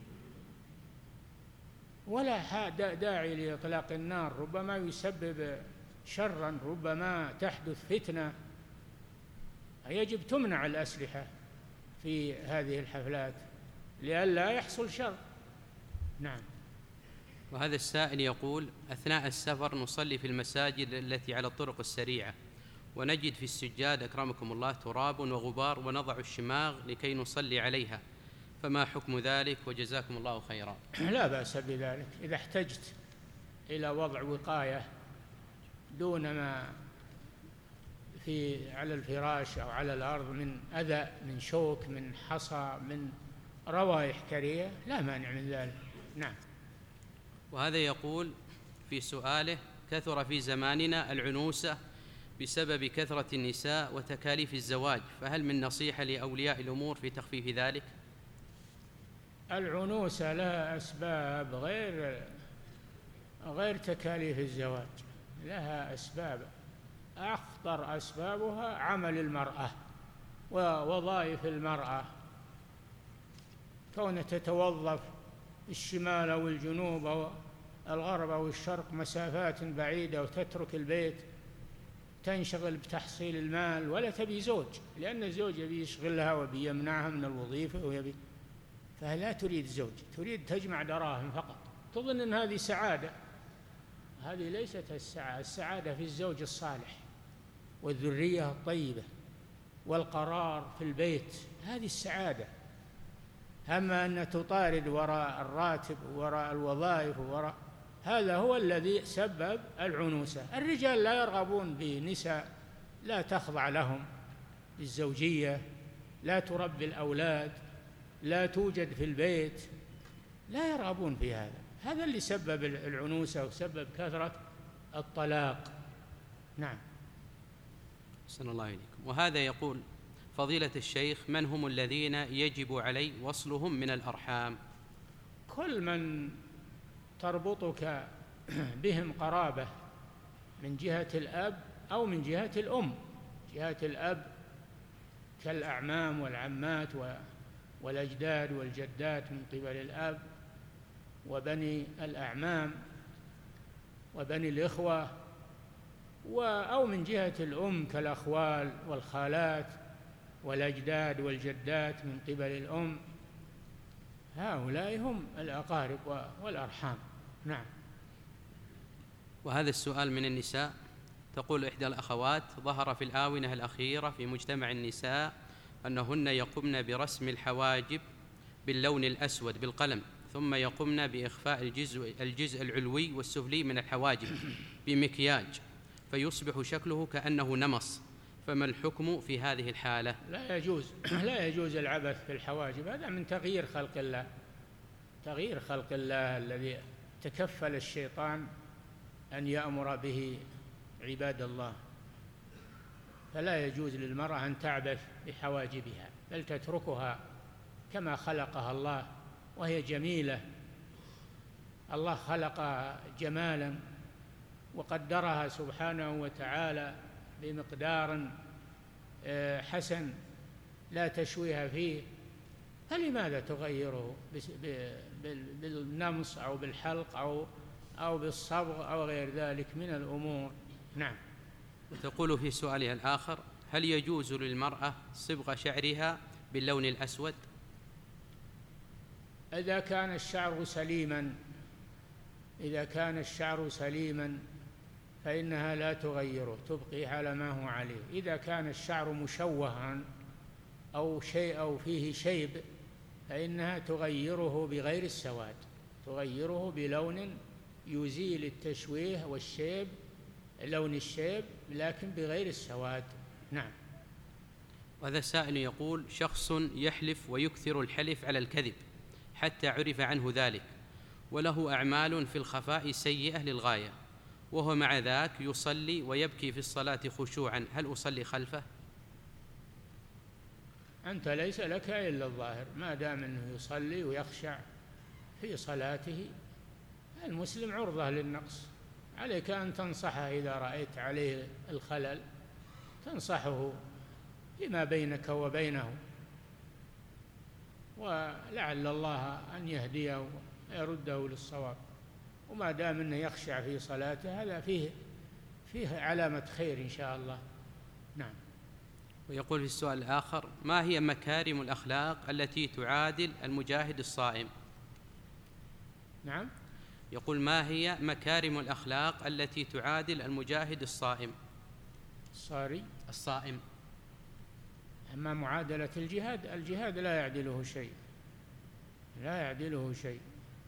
ولا داعي لإطلاق النار، ربما يسبب شرا، ربما تحدث فتنة. يجب تمنع الأسلحة في هذه الحفلات لئلا يحصل شر. نعم. وهذا السائل يقول: أثناء السفر نصلي في المساجد التي على الطرق السريعة، ونجد في السجاد أكرمكم الله تراب وغبار، ونضع الشماغ لكي نصلي عليها، فما حكم ذلك؟ وجزاكم الله خيرا. لا بأس بذلك إذا احتجت إلى وضع وقاية دون ما في على الفراش أو على الأرض من أذى، من شوك، من حصى، من روائح كريهة، لا مانع من ذلك. نعم. وهذا يقول في سؤاله: كثر في زماننا العنوسة بسبب كثرة النساء وتكاليف الزواج، فهل من نصيحة لأولياء الأمور في تخفيف ذلك؟ العنوسة لها أسباب غير غير تكاليف الزواج، لها أسباب أخطر أسبابها عمل المرأة ووظائف المرأة، كونها تتوظف الشمال أو الجنوب أو الغرب أو الشرق مسافات بعيدة، وتترك البيت تنشغل بتحصيل المال، ولا تبي زوج، لأن الزوج يبي يشغلها وبيمنعها من الوظيفة ويبي، فلا تريد زوج، تريد تجمع دراهم فقط، تظن أن هذه سعادة. هذه ليست السعادة، السعادة في الزوج الصالح والذرية الطيبة والقرار في البيت، هذه السعادة. أما أن تطارد وراء الراتب وراء الوظائف وراء، هذا هو الذي سبب العنوسة. الرجال لا يرغبون بنساء لا تخضع لهم بالزوجية، لا تربي الأولاد، لا توجد في البيت، لا يرغبون في هذا. هذا اللي سبب العنوسة وسبب كثرة الطلاق. نعم. أحسن الله إليكم. وهذا يقول: فضيلة الشيخ، من هم الذين يجب علي وصلهم من الأرحام؟ كل من تربطك بهم قرابة من جهة الأب أو من جهة الأم. جهة الأب كالأعمام والعمات والأجداد والجدات من قبل الأب، وبني الأعمام وبني الإخوة، أو من جهة الأم كالأخوال والخالات والأجداد والجدات من قبل الأم، هؤلاء هم الأقارب والأرحام. نعم. وهذا السؤال من النساء، تقول إحدى الأخوات: ظهر في الآونة الأخيرة في مجتمع النساء أنهن يقمن برسم الحواجب باللون الأسود بالقلم، ثم يقمن بإخفاء الجزء, الجزء العلوي والسفلي من الحواجب بمكياج، فيصبح شكله كأنه نمص، فما الحكم في هذه الحالة؟ لا يجوز لا يجوز العبث في الحواجب، هذا من تغيير خلق الله، تغيير خلق الله الذي تكفل الشيطان أن يأمر به عباد الله. فلا يجوز للمرأة أن تعبث بحواجبها، بل تتركها كما خلقها الله وهي جميلة. الله خلق جمالا وقدرها سبحانه وتعالى بمقدار حسن لا تشويها فيه، فلماذا تغيره بالنمص أو بالحلق أو أو بالصبغ أو غير ذلك من الأمور؟ نعم. وتقول في سؤالها الآخر: هل يجوز للمرأة صبغ شعرها باللون الأسود؟ إذا كان الشعر سليما إذا كان الشعر سليما فإنها لا تغيره، تبقي على ما هو عليه. إذا كان الشعر مشوها أو شيء أو فيه شيب فإنها تغيره بغير السواد، تغيره بلون يزيل التشويه والشيب، لون الشيب، لكن بغير السواد. نعم. وهذا السائل يقول: شخص يحلف ويكثر الحلف على الكذب حتى عرف عنه ذلك، وله أعمال في الخفاء سيئة للغاية، وهو مع ذاك يصلي ويبكي في الصلاة خشوعا، هل أصلي خلفه؟ أنت ليس لك إلا الظاهر، ما دام أنه يصلي ويخشع في صلاته، المسلم عرضة للنقص، عليك أن تنصحه إذا رأيت عليه الخلل، تنصحه فيما بينك وبينه، ولعل الله أن يهديه ويرده للصواب. وما دام أنه يخشع في صلاته هذا فيه فيه علامة خير إن شاء الله. نعم. ويقول في السؤال الآخر: ما هي مكارم الأخلاق التي تعادل المجاهد الصائم؟ نعم. يقول: ما هي مكارم الأخلاق التي تعادل المجاهد الصائم؟ الصاري الصائم. أما معادلة الجهاد، الجهاد لا يعدله شيء، لا يعدله شيء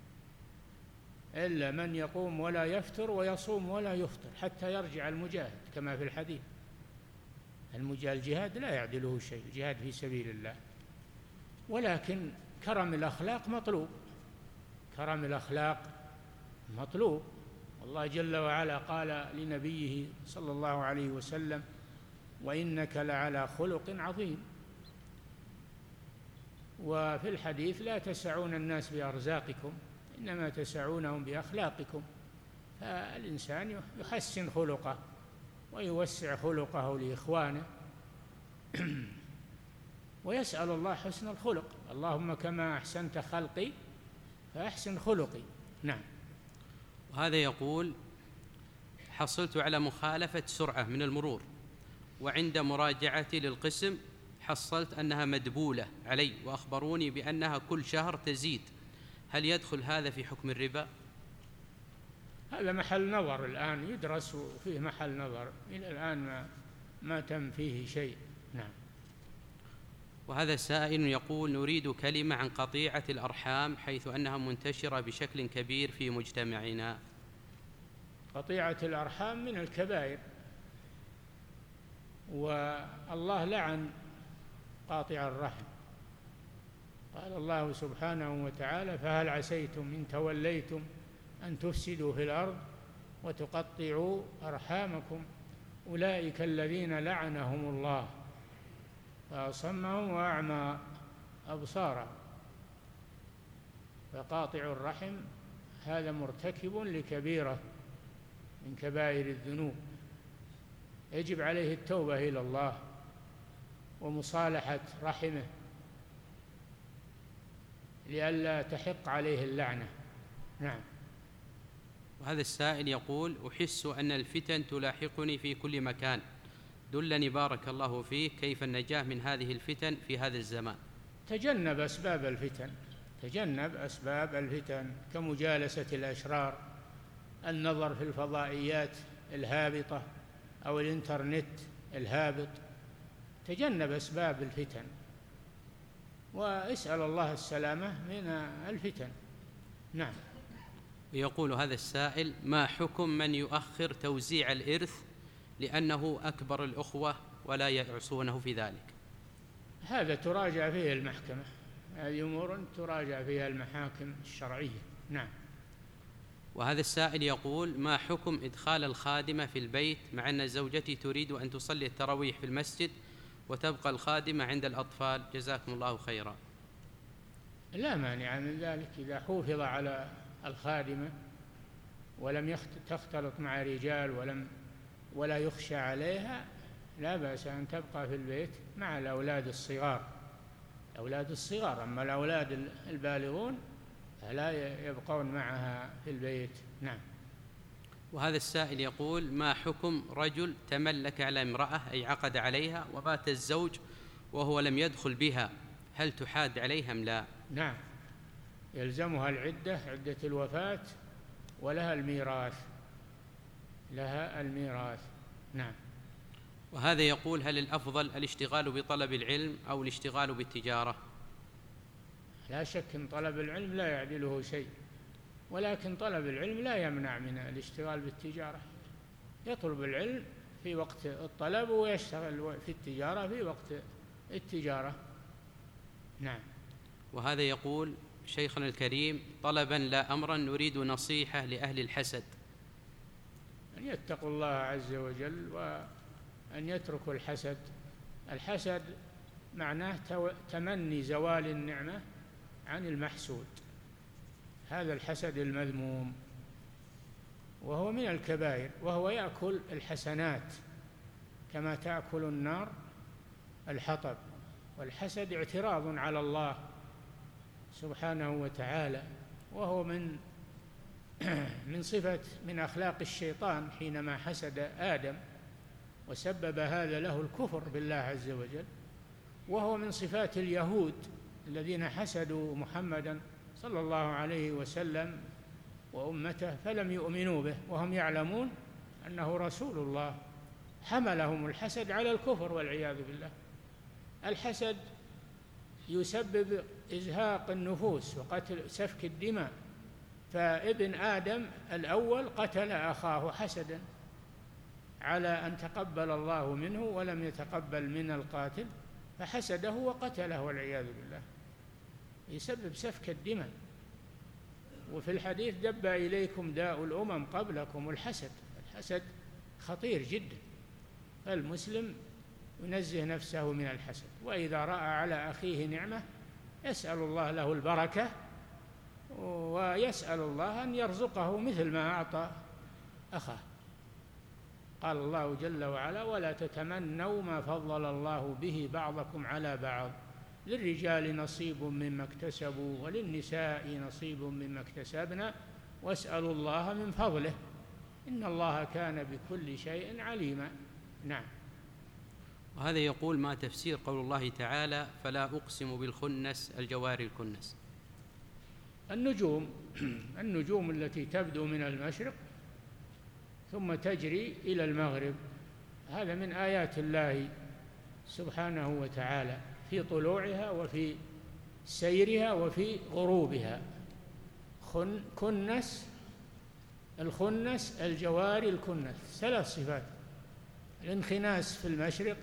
إلا من يقوم ولا يفتر ويصوم ولا يفطر حتى يرجع المجاهد، كما في الحديث. الجهاد لا يعدله شيء، الجهاد في سبيل الله. ولكن كرم الأخلاق مطلوب، كرم الأخلاق مطلوب. الله جل وعلا قال لنبيه صلى الله عليه وسلم: وإنك لعلى خلق عظيم. وفي الحديث: لا تسعون الناس بأرزاقكم، إنما تسعونهم بأخلاقكم. فالإنسان يحسن خلقه ويوسع خلقه لإخوانه ويسأل الله حسن الخلق. اللهم كما أحسنت خلقي فأحسن خلقي. نعم. وهذا يقول: حصلت على مخالفة سرعة من المرور، وعند مراجعتي للقسم حصلت أنها مدبولة علي، وأخبروني بأنها كل شهر تزيد، هل يدخل هذا في حكم الربا؟ هذا محل نظر الآن، يدرس فيه محل نظر، إلى الآن ما, ما تم فيه شيء. نعم. وهذا سائل يقول: نريد كلمة عن قطيعة الأرحام، حيث أنها منتشرة بشكل كبير في مجتمعنا. قطيعة الأرحام من الكبائر، والله لعن قاطع الرحم. قال الله سبحانه وتعالى: فهل عسيتم إن توليتم أن تفسدوا في الأرض وتقطعوا أرحامكم أولئك الذين لعنهم الله فأصمهم وأعمى أبصارهم. فقاطع الرحم هذا مرتكب لكبيرة من كبائر الذنوب، يجب عليه التوبة إلى الله ومصالحة رحمه لئلا تحق عليه اللعنة. نعم. وهذا السائل يقول: أحس أن الفتن تلاحقني في كل مكان، دلني بارك الله فيك كيف النجاة من هذه الفتن في هذا الزمان. تجنب أسباب الفتن، تجنب أسباب الفتن كمجالسة الأشرار، النظر في الفضائيات الهابطة أو الإنترنت الهابط، تجنب أسباب الفتن واسأل الله السلامة من الفتن. نعم. يقول هذا السائل: ما حكم من يؤخر توزيع الإرث لأنه أكبر الأخوة ولا يعصونه في ذلك؟ هذا تراجع فيه المحكمة، هذه أمور تراجع فيها المحاكم الشرعية. نعم. وهذا السائل يقول: ما حكم إدخال الخادمة في البيت مع أن زوجتي تريد أن تصلي التراويح في المسجد وتبقى الخادمة عند الأطفال، جزاكم الله خيرا؟ لا مانع من ذلك، إذا حوفظ على الخادمة ولم تختلط مع رجال ولم ولا يخشى عليها، لا بأس أن تبقى في البيت مع الأولاد الصغار، الأولاد الصغار. أما الأولاد البالغون فلا يبقون معها في البيت. نعم. وهذا السائل يقول: ما حكم رجل تملك على امرأة أي عقد عليها وبات الزوج وهو لم يدخل بها، هل تحاد عليها أم لا؟ نعم، يلزمها العدة، عدة الوفاة، ولها الميراث، لها الميراث. نعم. وهذا يقول: هل الأفضل الاشتغال بطلب العلم أو الاشتغال بالتجارة؟ لا شك أن طلب العلم لا يعدله شيء، ولكن طلب العلم لا يمنع من الاشتغال بالتجارة. يطلب العلم في وقت الطلب ويشتغل في التجارة في وقت التجارة. نعم. وهذا يقول: شيخنا الكريم، طلبا لا أمرا، نريد نصيحة لأهل الحسد. أن يتقوا الله عز وجل وأن يتركوا الحسد. الحسد معناه تمني زوال النعمة عن المحسود، هذا الحسد المذموم، وهو من الكبائر، وهو يأكل الحسنات كما تأكل النار الحطب. والحسد اعتراض على الله سبحانه وتعالى، وهو من من صفة من أخلاق الشيطان حينما حسد آدم وسبب هذا له الكفر بالله عز وجل، وهو من صفات اليهود الذين حسدوا محمدا صلى الله عليه وسلم وأمته فلم يؤمنوا به وهم يعلمون أنه رسول الله، حملهم الحسد على الكفر والعياذ بالله. الحسد يسبب إزهاق النفوس وقتل سفك الدماء، فابن آدم الأول قتل أخاه حسدا على أن تقبل الله منه ولم يتقبل من القاتل فحسده وقتله والعياذ بالله، يسبب سفك الدماء. وفي الحديث دب إليكم داء الأمم قبلكم الحسد. الحسد خطير جدا، فالمسلم ينزه نفسه من الحسد، وإذا رأى على أخيه نعمة يسأل الله له البركة، ويسأل الله أن يرزقه مثل ما أعطى أخاه. قال الله جل وعلا: ولا تتمنوا ما فضل الله به بعضكم على بعض، للرجال نصيب مما اكتسبوا وللنساء نصيب مما اكتسبنا واسألوا الله من فضله إن الله كان بكل شيء عليما. نعم. وهذا يقول: ما تفسير قول الله تعالى: فلا أقسم بالخنس الجوار الكنس؟ النجوم النجوم التي تبدو من المشرق ثم تجري إلى المغرب، هذا من آيات الله سبحانه وتعالى في طلوعها وفي سيرها وفي غروبها. كنس، الخنس الجوار الكنس، ثلاث صفات: الانخناس في المشرق،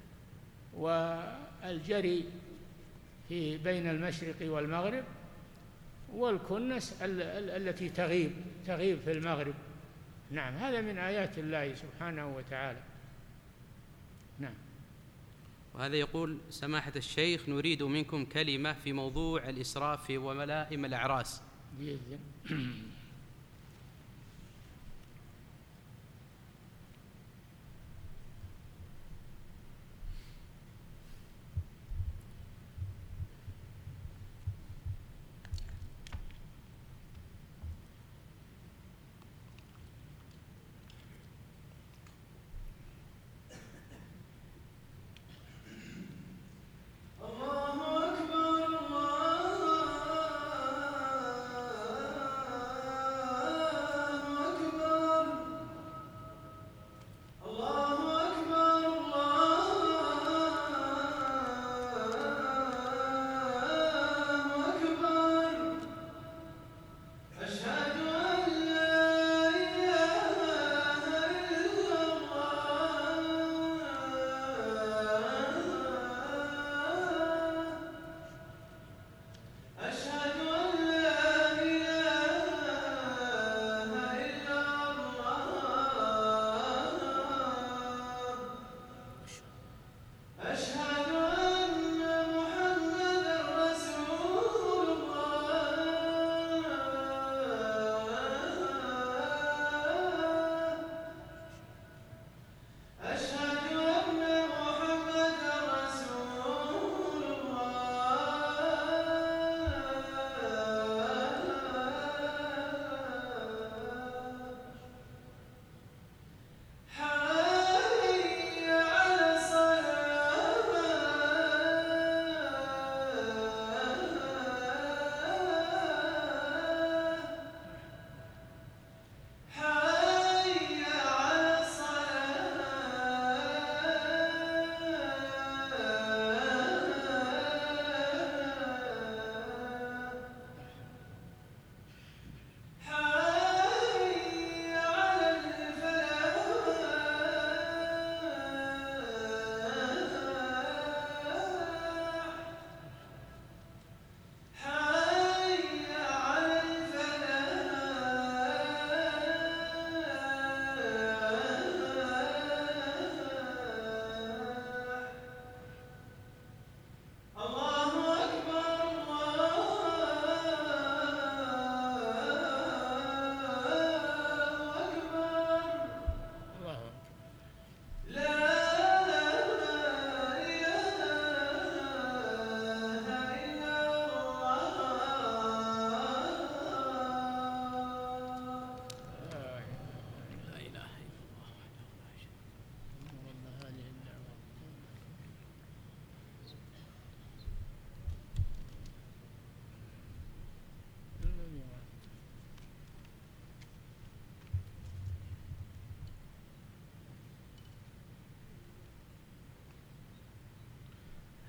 والجري في بين المشرق والمغرب، والكنس التي تغيب تغيب في المغرب. نعم، هذا من آيات الله سبحانه وتعالى. نعم. وهذا يقول: سماحة الشيخ، نريد منكم كلمة في موضوع الإسراف في وملائم الأعراس. بإذن.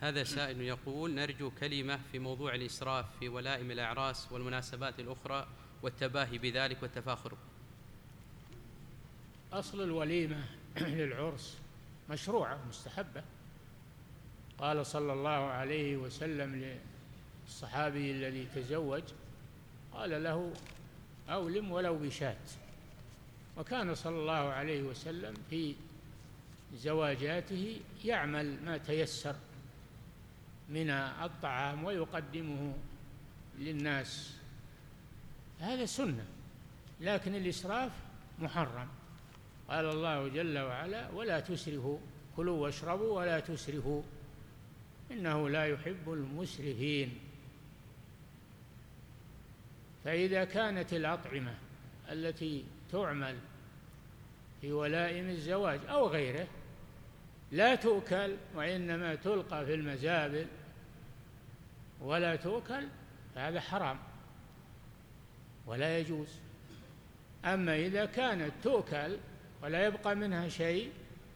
هذا سائل يقول: نرجو كلمة في موضوع الإسراف في ولائم الأعراس والمناسبات الأخرى والتباهي بذلك والتفاخر. أصل الوليمة للعرس مشروعة مستحبة. قال صلى الله عليه وسلم للصحابي الذي تزوج، قال له: أولم ولو بشاة. وكان صلى الله عليه وسلم في زواجاته يعمل ما تيسر من الطعام ويقدمه للناس، هذا سنة. لكن الإسراف محرم. قال الله جل وعلا: ولا تسرفوا، كلوا واشربوا ولا تسرفوا إنه لا يحب المسرفين. فإذا كانت الأطعمة التي تعمل في ولائم الزواج أو غيره لا تؤكل وإنما تلقى في المزابل ولا تؤكل، فهذا حرام ولا يجوز. أما إذا كانت تؤكل ولا يبقى منها شيء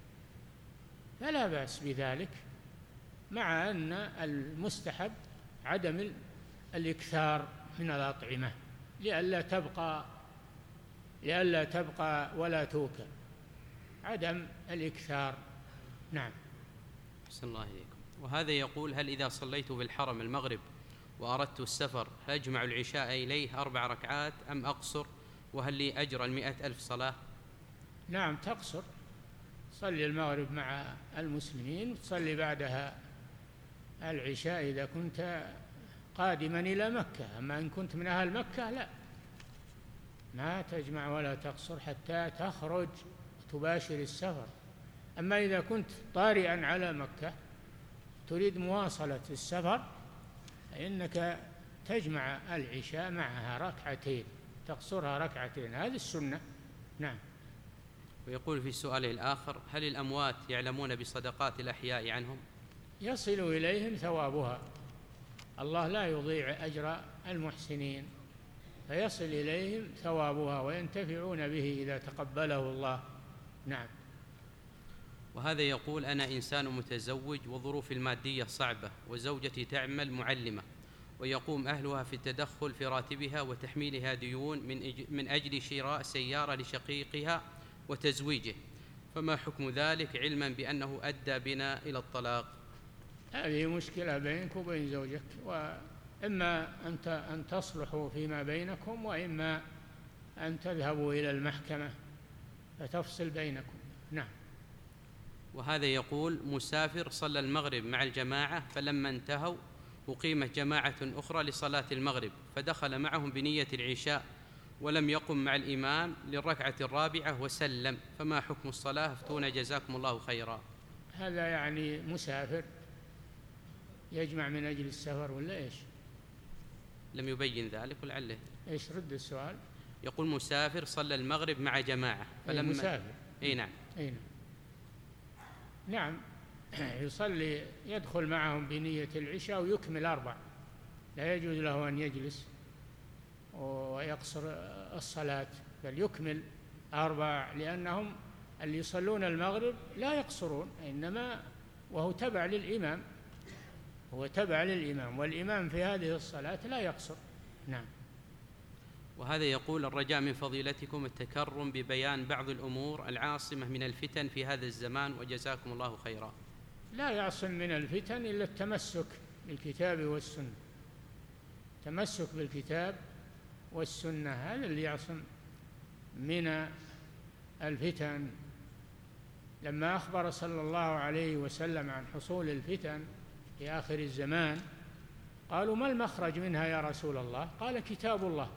فلا بأس بذلك، مع أن المستحب عدم الإكثار من الأطعمة لئلا تبقى لئلا تبقى ولا توكل، عدم الإكثار. نعم. أحسن الله إليكم. وهذا يقول: هل إذا صليت في الحرم المغرب وأردت السفر أجمع العشاء إليه أربع ركعات أم أقصر؟ وهل لي أجر المئة ألف صلاة؟ نعم تقصر، صلي المغرب مع المسلمين وتصلي بعدها العشاء إذا كنت قادما إلى مكة. أما إن كنت من أهل مكة لا، ما تجمع ولا تقصر حتى تخرج وتباشر السفر. أما إذا كنت طارئا على مكة تريد مواصلة السفر فإنك تجمع العشاء معها ركعتين، تقصرها ركعتين، هذه السنة. نعم. ويقول في سؤاله الآخر: هل الأموات يعلمون بصدقات الأحياء عنهم؟ يصل إليهم ثوابها، الله لا يضيع أجر المحسنين، فيصل إليهم ثوابها وينتفعون به إذا تقبله الله. نعم. وهذا يقول: أنا إنسان متزوج وظروفي المادية صعبة وزوجتي تعمل معلمة ويقوم أهلها في التدخل في راتبها وتحميلها ديون من أجل شراء سيارة لشقيقها وتزويجه، فما حكم ذلك علما بأنه أدى بنا إلى الطلاق؟ هذه مشكلة بينك وبين زوجك، وإما أن تصلحوا فيما بينكم وإما أن تذهبوا إلى المحكمة فتفصل بينكم. نعم. وهذا يقول: مسافر صلى المغرب مع الجماعة فلما انتهوا أقيمت جماعة أخرى لصلاة المغرب فدخل معهم بنية العشاء ولم يقم مع الإمام للركعة الرابعة وسلم، فما حكم الصلاة؟ افتونا جزاكم الله خيرا. هذا يعني مسافر يجمع من أجل السفر ولا إيش؟ لم يبين ذلك ولعله. إيش رد السؤال؟ يقول: مسافر صلى المغرب مع جماعة فلما مسافر. أي نعم. أي نعم. يصلي يدخل معهم بنية العشاء ويكمل أربع، لا يجوز له أن يجلس ويقصر الصلاة، بل يكمل أربع، لأنهم اللي يصلون المغرب لا يقصرون، إنما وهو تبع للإمام، هو تبع للإمام، والإمام في هذه الصلاة لا يقصر. نعم. وهذا يقول: الرجاء من فضيلتكم التكرم ببيان بعض الأمور العاصمة من الفتن في هذا الزمان وجزاكم الله خيرا. لا يعصم من الفتن إلا التمسك بالكتاب والسنة، تمسك بالكتاب والسنة، هذا اللي يعصم من الفتن. لما أخبر صلى الله عليه وسلم عن حصول الفتن في آخر الزمان قالوا: ما المخرج منها يا رسول الله؟ قال: كتاب الله.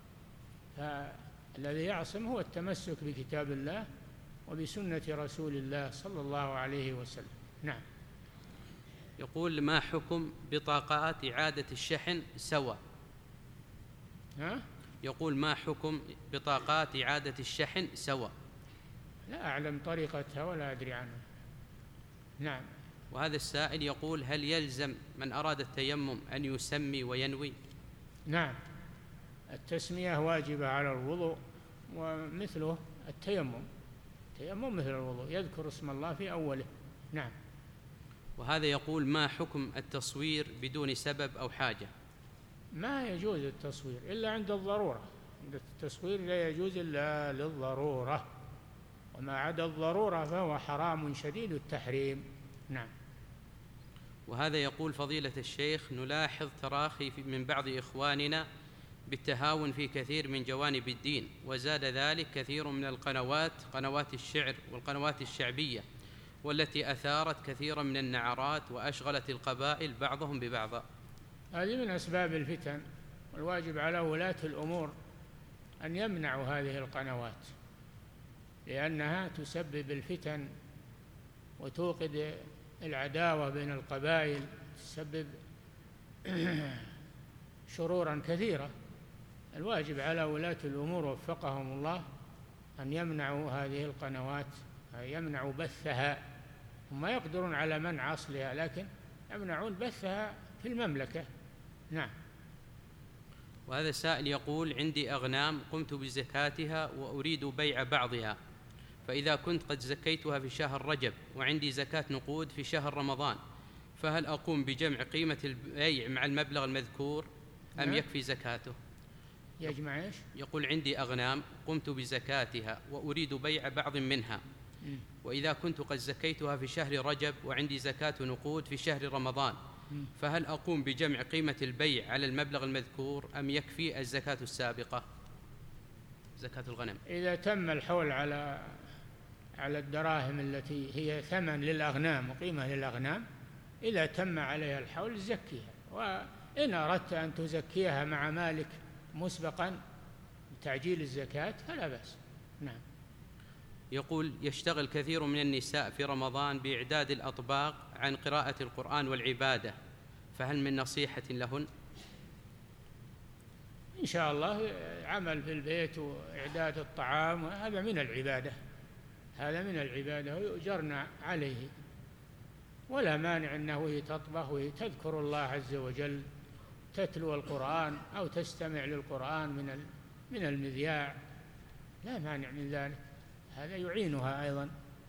فالذي يعصم هو التمسك بكتاب الله وبسنة رسول الله صلى الله عليه وسلم. نعم. يقول: ما حكم بطاقات إعادة الشحن سوا؟ ها؟ يقول: ما حكم بطاقات إعادة الشحن سوا؟ لا أعلم طريقتها ولا أدري عنها. نعم. وهذا السائل يقول: هل يلزم من أراد التيمم أن يسمي وينوي؟ نعم، التسمية واجبة على الوضوء، ومثله التيمم، التيمم مثل الوضوء، يذكر اسم الله في أوله. نعم. وهذا يقول: ما حكم التصوير بدون سبب أو حاجة؟ ما يجوز التصوير إلا عند الضرورة. عند التصوير لا يجوز إلا للضرورة، وما عدا الضرورة فهو حرام شديد التحريم. نعم. وهذا يقول: فضيلة الشيخ، نلاحظ تراخي من بعض إخواننا بالتهاون في كثير من جوانب الدين، وزاد ذلك كثير من القنوات، قنوات الشعر والقنوات الشعبية، والتي أثارت كثيرا من النعرات وأشغلت القبائل بعضهم ببعض. هذه من أسباب الفتن، والواجب على ولاة الأمور أن يمنعوا هذه القنوات، لأنها تسبب الفتن وتوقد العداوة بين القبائل، تسبب شرورا كثيرة. الواجب على ولاة الأمور وفقهم الله أن يمنعوا هذه القنوات، يمنعوا بثها. هم يقدرون على منع أصلها، لكن يمنعون بثها في المملكة. نعم. وهذا سائل يقول: عندي أغنام قمت بزكاتها وأريد بيع بعضها، فإذا كنت قد زكيتها في شهر رجب وعندي زكاة نقود في شهر رمضان، فهل أقوم بجمع قيمة البيع مع المبلغ المذكور أم نعم. يكفي زكاته؟ يجمع إيش؟ يقول: عندي أغنام قمت بزكاتها وأريد بيع بعض منها، وإذا كنت قد زكيتها في شهر رجب وعندي زكاة نقود في شهر رمضان، فهل أقوم بجمع قيمة البيع على المبلغ المذكور أم يكفي الزكاة السابقة، زكاة الغنم؟ إذا تم الحول على على الدراهم التي هي ثمن للأغنام وقيمة للأغنام، إذا تم عليها الحول زكيها، وإن أردت أن تزكيها مع مالك مسبقا بتعجيل الزكاة فلا بأس. نعم. يقول: يشتغل كثير من النساء في رمضان بإعداد الأطباق عن قراءة القرآن والعبادة، فهل من نصيحة لهن؟ إن شاء الله عمل في البيت وإعداد الطعام هذا من العبادة، هذا من العبادة ويؤجرنا عليه، ولا مانع أنه تطبخ وتذكر الله عز وجل، تتلو القرآن أو تستمع للقرآن من من المذياع، لا مانع من ذلك، هذا يعينها أيضا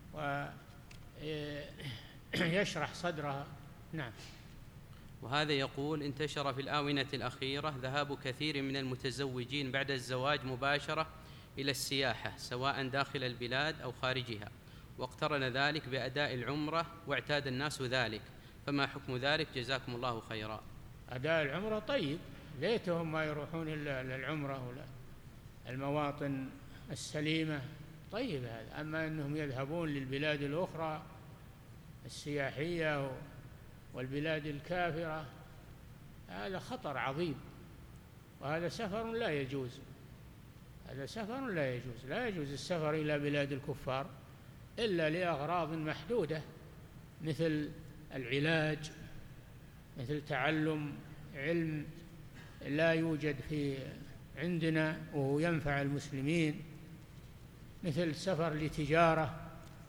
ويشرح صدرها. نعم. وهذا يقول: انتشر في الآونة الأخيرة ذهاب كثير من المتزوجين بعد الزواج مباشرة إلى السياحة سواء داخل البلاد أو خارجها، واقترن ذلك بأداء العمرة واعتاد الناس ذلك، فما حكم ذلك جزاكم الله خيرا؟ أداء العمرة طيب، ليتهم ما يروحون إلا للعمرة ولا المواطن السليمة، طيب هذا. أما أنهم يذهبون للبلاد الأخرى السياحية والبلاد الكافرة هذا خطر عظيم، وهذا سفر لا يجوز، هذا سفر لا يجوز، لا يجوز السفر إلى بلاد الكفار إلا لأغراض محدودة، مثل العلاج، مثل تعلم علم لا يوجد في عندنا وهو ينفع المسلمين، مثل سفر لتجارة،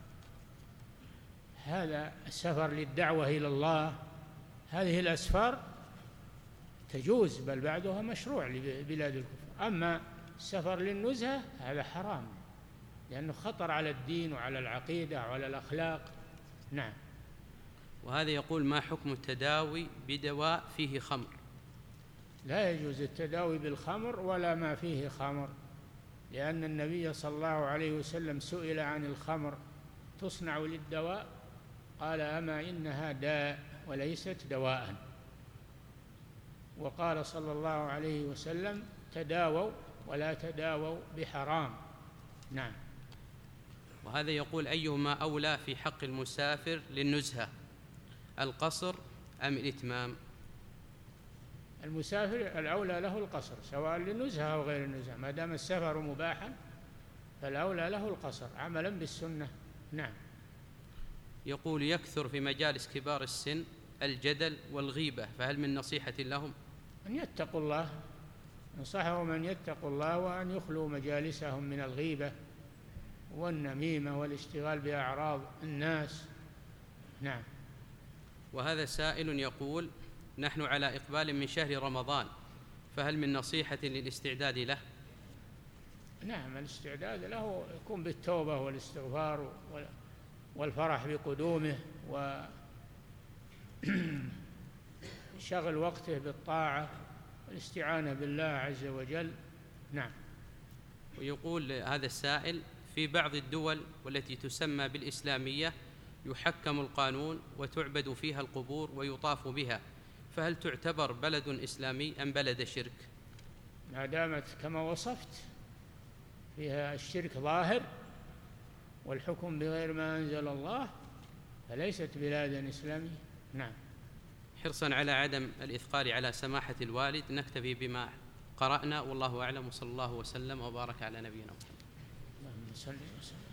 هذا السفر للدعوة إلى الله، هذه الأسفار تجوز بل بعضها مشروع لبلاد الكفر. أما السفر للنزهة هذا حرام، لأنه خطر على الدين وعلى العقيدة وعلى الأخلاق. نعم. وهذا يقول: ما حكم التداوي بدواء فيه خمر؟ لا يجوز التداوي بالخمر ولا ما فيه خمر، لأن النبي صلى الله عليه وسلم سئل عن الخمر تصنع للدواء قال: أما إنها داء وليست دواء. وقال صلى الله عليه وسلم: تداووا ولا تداووا بحرام. نعم. وهذا يقول: أيهما أولى في حق المسافر للنزهة، القصر أم الإتمام؟ المسافر الأولى له القصر سواء للنزهة أو غير النزهة، ما دام السفر مباحا فالأولى له القصر عملا بالسنة. نعم. يقول: يكثر في مجالس كبار السن الجدل والغيبة، فهل من نصيحة لهم؟ أن يتقوا الله، نصحهم أن يتقوا الله وأن يخلوا مجالسهم من الغيبة والنميمة والاشتغال بأعراض الناس. نعم. وهذا سائل يقول: نحن على إقبال من شهر رمضان، فهل من نصيحة للاستعداد له؟ نعم، الاستعداد له يكون بالتوبة والاستغفار والفرح بقدومه شغل وقته بالطاعة والاستعانة بالله عز وجل. نعم. ويقول هذا السائل: في بعض الدول والتي تسمى بالإسلامية يحكم القانون وتعبد فيها القبور ويطاف بها، فهل تعتبر بلد إسلامي أم بلد شرك؟ ما دامت كما وصفت فيها الشرك ظاهر والحكم بغير ما أنزل الله فليست بلادا إسلامية. نعم. حرصا على عدم الإثقال على سماحة الوالد نكتفي بما قرأنا، والله أعلم، وصلى الله وسلم وبارك على نبينا محمد. اللهم صل وسلم.